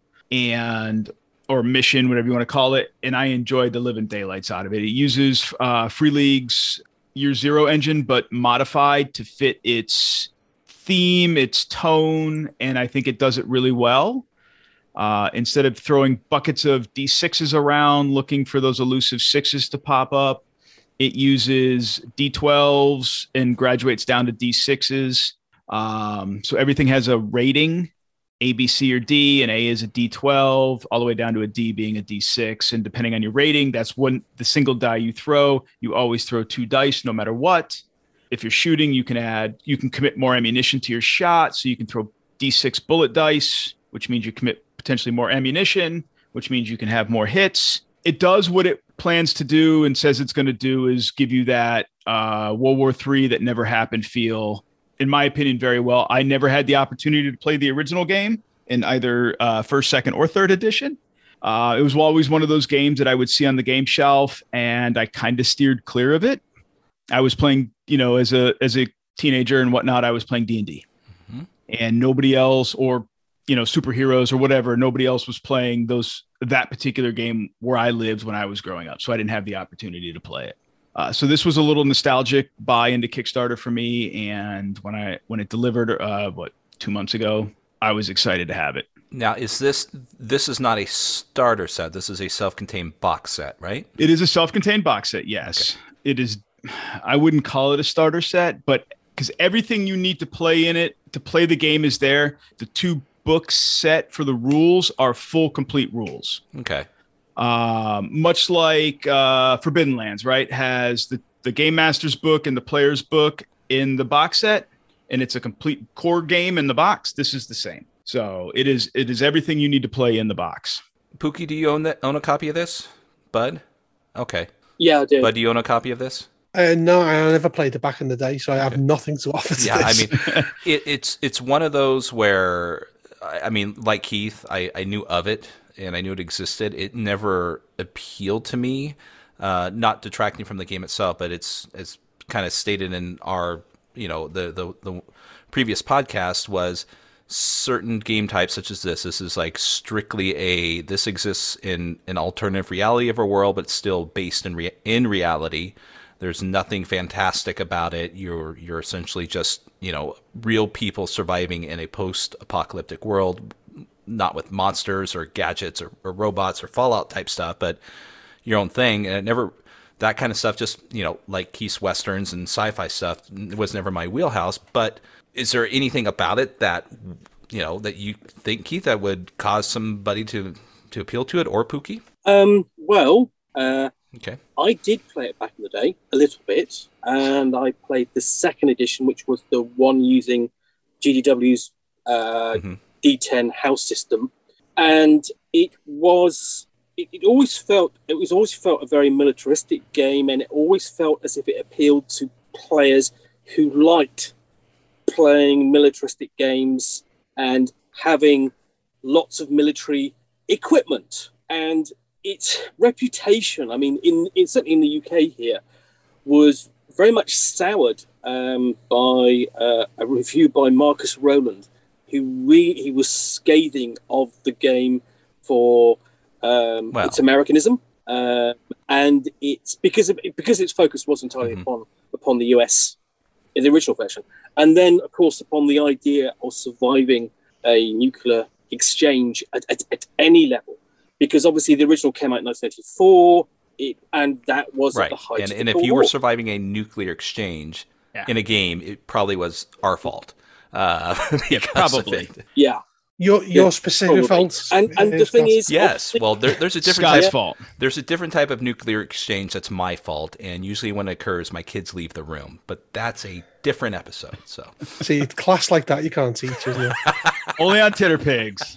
or mission, whatever you want to call it. And I enjoyed the living daylights out of it. It uses Free League's Year Zero engine, but modified to fit its theme, its tone. And I think it does it really well. Instead of throwing buckets of D6s around, looking for those elusive 6s to pop up, it uses D12s and graduates down to D6s. So everything has a rating, A, B, C, or D, and A is a D12, all the way down to a D being a D6. And depending on your rating, that's when the single die you throw. You always throw 2 dice no matter what. If you're shooting, you can commit more ammunition to your shot. So you can throw D6 bullet dice, which means you commit potentially more ammunition, which means you can have more hits. It does what it plans to do and says it's going to do, is give you that World War III that never happened feel, in my opinion, very well. I never had the opportunity to play the original game in either first, second, or third edition. It was always one of those games that I would see on the game shelf, and I kind of steered clear of it. I was playing, as a teenager and whatnot, I was playing D&D, and nobody else, or superheroes or whatever, nobody else was playing that particular game where I lived when I was growing up. So I didn't have the opportunity to play it. So this was a little nostalgic buy into Kickstarter for me. And when it delivered, 2 months ago, I was excited to have it. Now, this is not a starter set. This is a self-contained box set, right? It is a self-contained box set. Yes, okay. It is. I wouldn't call it a starter set, but because everything you need to play in it, to play the game is there. The 2 books set for the rules are full, complete rules. Okay. Much like Forbidden Lands, right? Has the Game Master's book and the player's book in the box set, and it's a complete core game in the box. This is the same. So it is everything you need to play in the box. Pookie, do you own a copy of this? Bud? Okay. Yeah, I do. Bud, do you own a copy of this? No, I never played it back in the day, so I have nothing to offer to this. I mean, it's one of those where, I mean, like Keith, I knew of it and I knew it existed. It never appealed to me, not detracting from the game itself, but it's kind of stated in our, the previous podcast was certain game types such as this. This is like strictly this exists in an alternative reality of a world, but still based in reality. There's nothing fantastic about it. You're essentially just, real people surviving in a post-apocalyptic world, not with monsters or gadgets or robots or Fallout type stuff, but your own thing. And that kind of stuff, just, like Keith's Westerns and sci-fi stuff was never my wheelhouse. But is there anything about it that, that you think, Keith, that would cause somebody to appeal to it, or Pookie? Okay. I did play it back in the day, a little bit, and I played the second edition, which was the one using GDW's D10 house system, and it was always felt a very militaristic game, and it always felt as if it appealed to players who liked playing militaristic games and having lots of military equipment. And its reputation, I mean, certainly in the UK here, was very much soured by a review by Marcus Rowland, he was scathing of the game for its Americanism, and it's because its focus was entirely upon the US in the original version, and then of course upon the idea of surviving a nuclear exchange at any level. Because obviously the original came out in 1984, and that was right. At the height of the and if Cold you War. were surviving a nuclear exchange in a game, it probably was our fault. Probably. Yeah. Your specific fault. And the thing is... Yes, well, there's a different Scott's type, fault. There's a different type of nuclear exchange that's my fault, and usually when it occurs, my kids leave the room. But that's a different episode. So See, class like that you can't teach, isn't it? Only on Titter Pigs.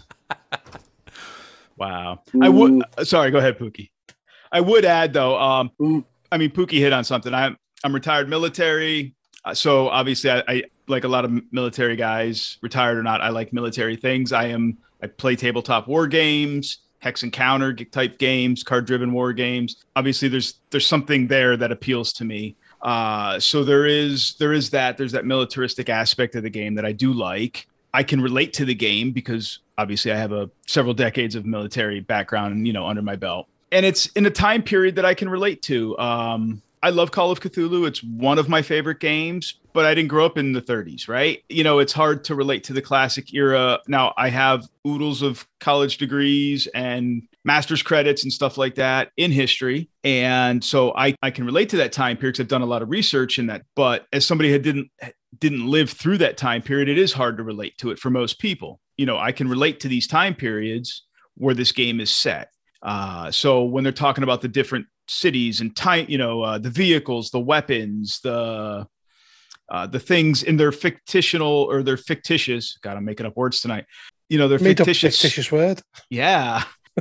Wow. I would. Sorry, go ahead, Pookie. I would add though. I mean, Pookie hit on something. I'm retired military, so obviously I like a lot of military guys, retired or not. I like military things. I play tabletop war games, hex and counter type games, card driven war games. Obviously, there's something there that appeals to me. So there's that militaristic aspect of the game that I do like. I can relate to the game because obviously I have several decades of military background, under my belt, and it's in a time period that I can relate to. I love Call of Cthulhu. It's one of my favorite games, but I didn't grow up in the 30s, right? It's hard to relate to the classic era. Now I have oodles of college degrees and master's credits and stuff like that in history. And so I can relate to that time period because I've done a lot of research in that. But as somebody who didn't live through that time period, it is hard to relate to it for most people. I can relate to these time periods where this game is set. So when they're talking about the different cities and time, the vehicles, the weapons, the things in their fictional or their fictitious, God, I'm making up words tonight. They're fictitious word. Yeah.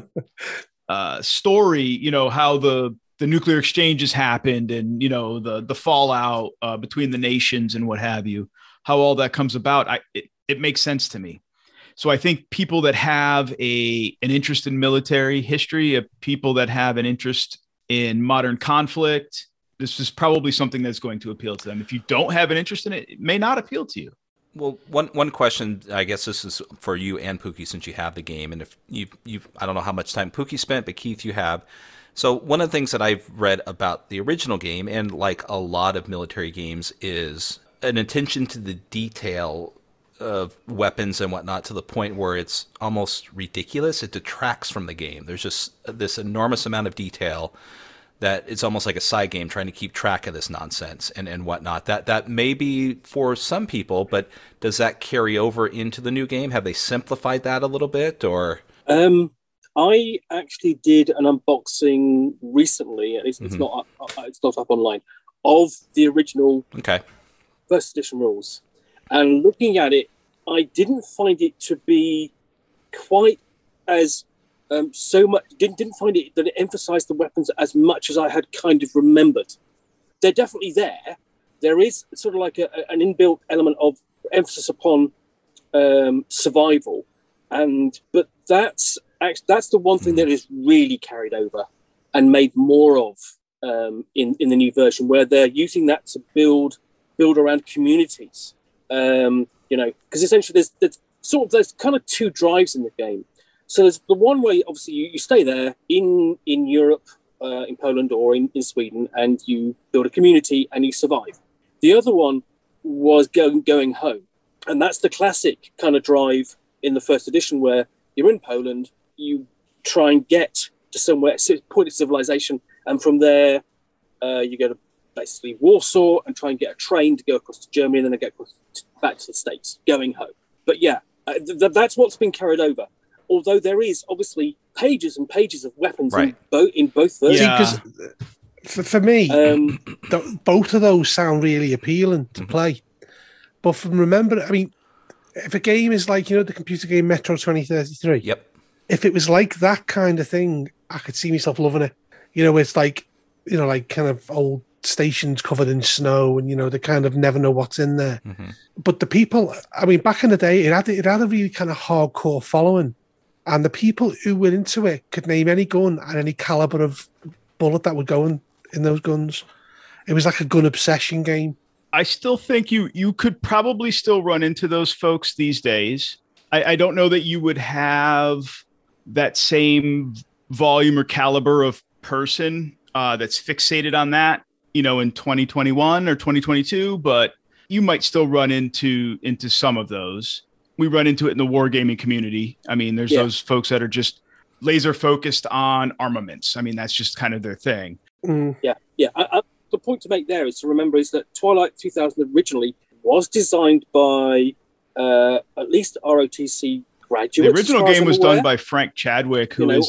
Story, how the nuclear exchanges happened and, the fallout between the nations and what have you, how all that comes about. It makes sense to me. So I think people that have an interest in military history, people that have an interest in modern conflict, this is probably something that's going to appeal to them. If you don't have an interest in it, it may not appeal to you. Well, one question, I guess this is for you and Pookie, since you have the game, and if you've I don't know how much time Pookie spent, but Keith, you have. So one of the things that I've read about the original game, and like a lot of military games, is an attention to the detail of weapons and whatnot to the point where it's almost ridiculous. It detracts from the game. There's just this enormous amount of detail that it's almost like a side game trying to keep track of this nonsense and whatnot. That may be for some people, but does that carry over into the new game? Have they simplified that a little bit, or? I actually did an unboxing recently. It's not up online, of the original first edition rules. And looking at it, I didn't find it to be quite as so much. Didn't find it that it emphasised the weapons as much as I had kind of remembered. They're definitely there. There is sort of like an inbuilt element of emphasis upon survival, but that's the one thing that is really carried over and made more of in the new version, where they're using that to build around communities. Because essentially there's kind of two drives in the game. So there's the one way, obviously, you stay there in Europe, in Poland or in Sweden, and you build a community and you survive. The other one was going home. And that's the classic kind of drive in the first edition, where you're in Poland, you try and get to somewhere, point of civilization, and from there you go to basically Warsaw and try and get a train to go across to Germany, and then get back to the States, going home. But yeah, that's what's been carried over. Although there is obviously pages and pages of weapons in both versions. Yeah. Because for me, both of those sound really appealing to play. But from remember, I mean, if a game is like, the computer game Metro 2033, if it was like that kind of thing, I could see myself loving it. It's like, like kind of old stations covered in snow, and they kind of never know what's in there. But the people, I mean, back in the day, it had a really kind of hardcore following, and the people who were into it could name any gun and any caliber of bullet that would go in those guns. It was like a gun obsession game. I still think you could probably still run into those folks these days. I don't know that you would have that same volume or caliber of person that's fixated on that, in 2021 or 2022, but you might still run into some of those. We run into it in the wargaming community. I mean, there's those folks that are just laser focused on armaments. I mean, that's just kind of their thing. Yeah. The point to make there is to remember is that Twilight 2000 originally was designed by at least ROTC graduates. The original game was done by Frank Chadwick, who is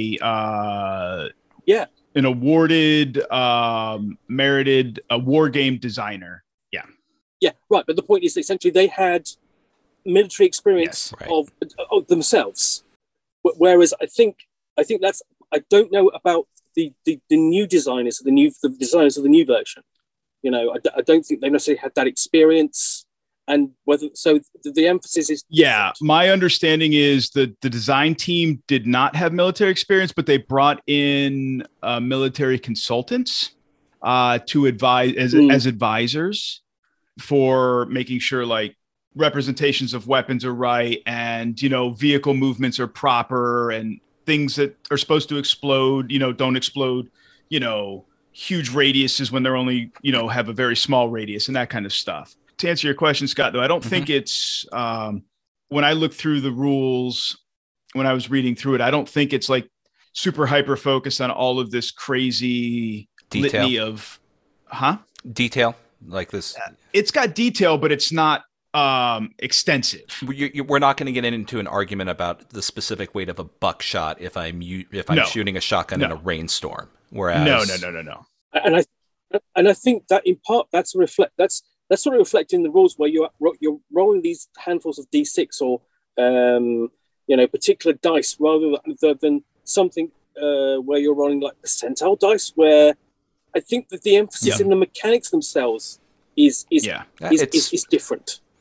an awarded, merited war game designer. Yeah, right. But the point is, essentially, they had military experience of themselves. Whereas I think that's, I don't know about the new designers, the designers of the new version. I don't think they necessarily had that experience. And the emphasis is different. My understanding is the design team did not have military experience, but they brought in military consultants to advise as advisors for making sure like representations of weapons are right, and vehicle movements are proper, and things that are supposed to explode don't explode huge radiuses when they're only have a very small radius, and that kind of stuff. To answer your question, Scott, though, I don't think it's when I looked through the rules, when I was reading through it, I don't think it's like super hyper focused on all of this crazy detail. Litany of detail like this. It's got detail, but it's not extensive. We're not going to get into an argument about the specific weight of a buckshot if I'm shooting a shotgun in a rainstorm. Whereas no. And I think that in part that's sort of reflecting the rules where you're rolling these handfuls of D6 or particular dice rather than something where you're rolling like percentile dice, where I think that the emphasis in the mechanics themselves is different.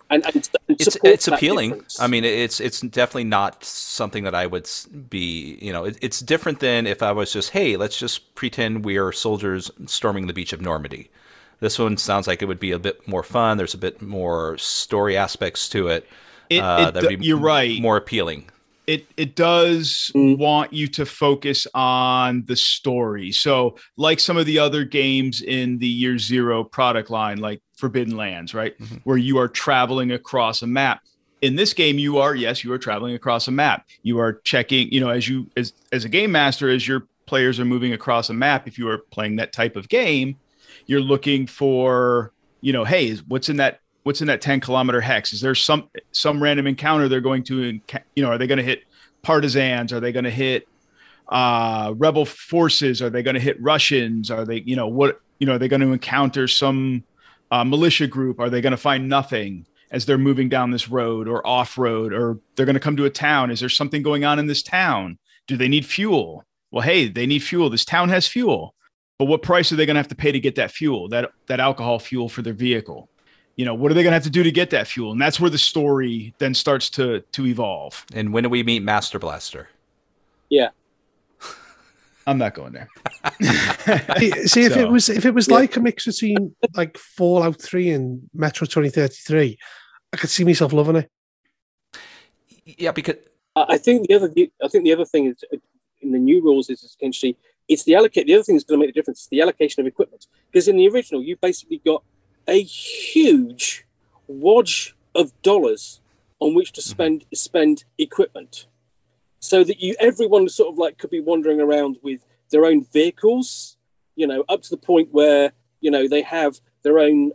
and it's supports that appealing. difference. I mean, it's definitely not something that I would be. It's different than if I was just, hey, let's just pretend we are soldiers storming the beach of Normandy. This one sounds like it would be a bit more fun. There's a bit more story aspects to it. You're right. More appealing. It does want you to focus on the story. So like some of the other games in the Year Zero product line, like Forbidden Lands, right? Mm-hmm. Where you are traveling across a map. In this game, you are traveling across a map. You are checking, as a game master, as your players are moving across a map, if you are playing that type of game, you're looking for, hey, what's in that 10-kilometer hex? Is there some random encounter they're going to, are they going to hit partisans? Are they going to hit rebel forces? Are they going to hit Russians? Are they, are they going to encounter some militia group? Are they going to find nothing as they're moving down this road or off road? Or they're going to come to a town. Is there something going on in this town? Do they need fuel? Well, hey, they need fuel. This town has fuel. But what price are they going to have to pay to get that fuel, that alcohol fuel for their vehicle? What are they going to have to do to get that fuel? And that's where the story then starts to evolve. And when do we meet Master Blaster? Yeah. I'm not going there. See, if it was like a mix between like Fallout 3 and Metro 2033, I could see myself loving it. Yeah, because I think the other thing is in the new rules is essentially it's the allocate. The other thing that's going to make the difference is the allocation of equipment. Because in the original, you basically got a huge wodge of dollars on which to spend equipment, so that everyone sort of like could be wandering around with their own vehicles, up to the point where they have their own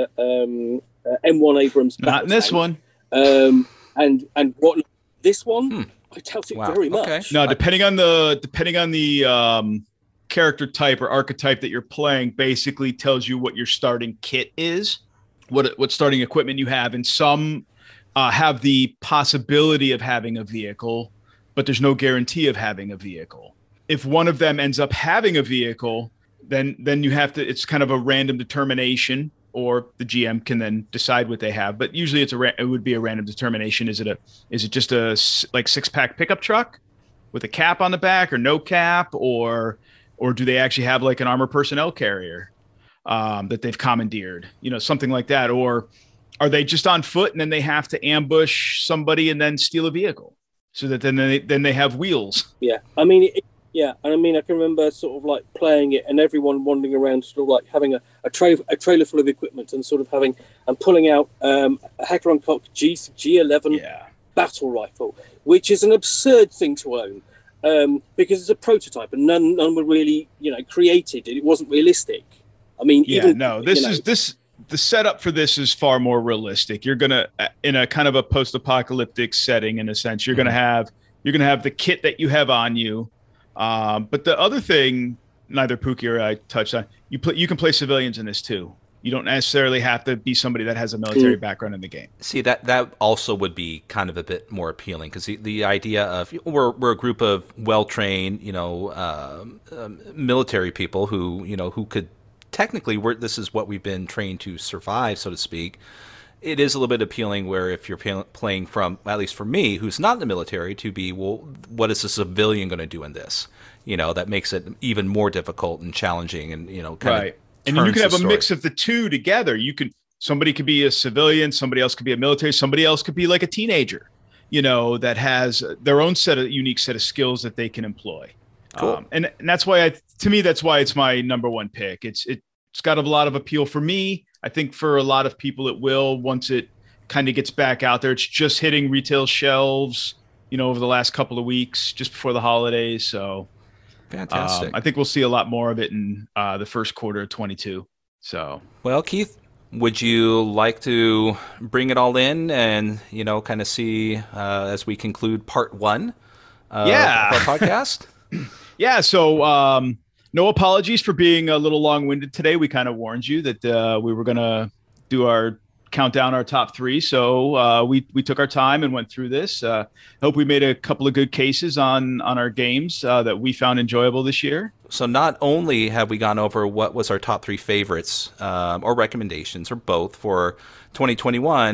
M1 Abrams. Not in this one. And what this one? I doubt it very much. Okay. No, depending on the character type or archetype that you're playing, basically tells you what your starting kit is, what starting equipment you have, and some have the possibility of having a vehicle, but there's no guarantee of having a vehicle. If one of them ends up having a vehicle, then you have to. It's kind of a random determination, or the GM can then decide what they have. But usually it would be a random determination. Is it just a 6-pack pickup truck with a cap on the back, or no cap, or do they actually have like an armored personnel carrier that they've commandeered, something like that? Or are they just on foot and then they have to ambush somebody and then steal a vehicle so that then they have wheels? Yeah. I mean, I can remember sort of like playing it and everyone wandering around sort of like having a trailer full of equipment and sort of pulling out a Heckler & Koch G11 battle rifle, which is an absurd thing to own. Because it's a prototype and none were really, created. It wasn't realistic. I mean, the setup for this is far more realistic. You're going to, in a kind of a post-apocalyptic setting, in a sense, you're going to have the kit that you have on you. But the other thing, neither Pookie or I touched on, you can play civilians in this too. You don't necessarily have to be somebody that has a military background in the game. See, that also would be kind of a bit more appealing, because the idea of we're a group of well-trained, military people who could technically this is what we've been trained to survive, so to speak. It is a little bit appealing where if you're playing from, at least for me, who's not in the military, to be, well, what is a civilian going to do in this? That makes it even more difficult and challenging, and kind of. And you can have a mix of the two together. Somebody could be a civilian, somebody else could be a military, somebody else could be like a teenager, that has their own unique set of skills that they can employ. Cool. And that's why that's why it's my number one pick. It's got a lot of appeal for me. I think for a lot of people it will, once it kind of gets back out there. It's just hitting retail shelves, over the last couple of weeks, just before the holidays. So fantastic. I think we'll see a lot more of it in the first quarter of 22. So, well, Keith, would you like to bring it all in and, kind of see as we conclude part 1 of our podcast? Yeah. So, no apologies for being a little long-winded today. We kind of warned you that we were going to do count down our top 3. So we took our time and went through this. Hope we made a couple of good cases on our games that we found enjoyable this year. So not only have we gone over what was our top 3 favorites or recommendations or both for 2021,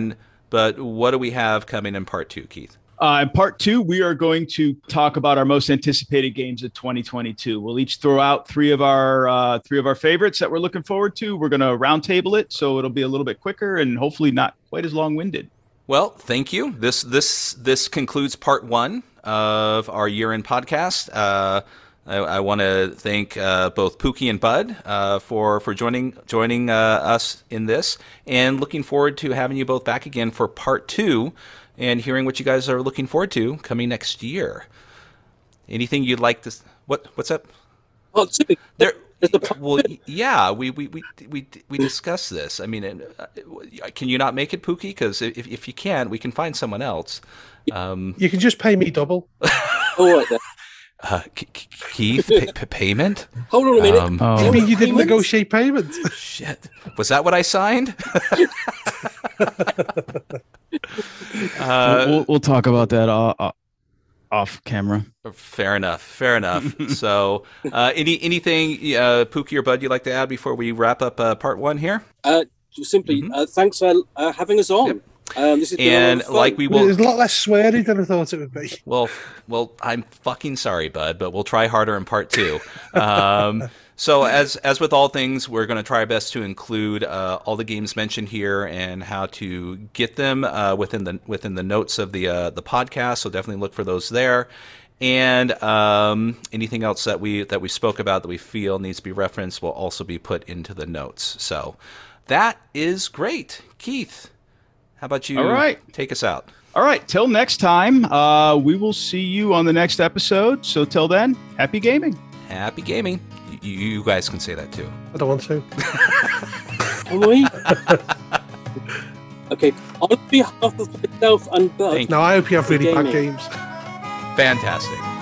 But what do we have coming in part 2, Keith? In part 2, we are going to talk about our most anticipated games of 2022. We'll each throw out three of our favorites that we're looking forward to. We're going to roundtable it, so it'll be a little bit quicker and hopefully not quite as long-winded. Well, thank you. This concludes part 1 of our year-end podcast. I want to thank both Pookie and Bud for joining us in this, and looking forward to having you both back again for part 2 and hearing what you guys are looking forward to coming next year. Anything you'd like to? What's up? Part 2. Well, yeah, we discussed this. I mean, can you not make it, Pookie? Because if you can't, we can find someone else. You can just pay me double. All right then. Keith, payment? Hold on a minute. I mean, you didn't negotiate payment. Shit. Was that what I signed? We'll talk about that off camera. Fair enough. So, anything, Pookie or Bud, you'd like to add before we wrap up part 1 here? Simply, thanks for having us on. Yep. This is and like we will, there's a lot less swearing than I thought it would be. Well, I'm fucking sorry, Bud, but we'll try harder in part 2. So as with all things, we're going to try our best to include all the games mentioned here and how to get them within the notes of the podcast. So definitely look for those there. And anything else that we spoke about that we feel needs to be referenced will also be put into the notes. So that is great, Keith. How about you? All right. Take us out. All right. Till next time, we will see you on the next episode. So till then, happy gaming. Happy gaming. You guys can say that too. I don't want to. Okay. On behalf of myself and Bud. No, I hope you have really bad games. Fantastic.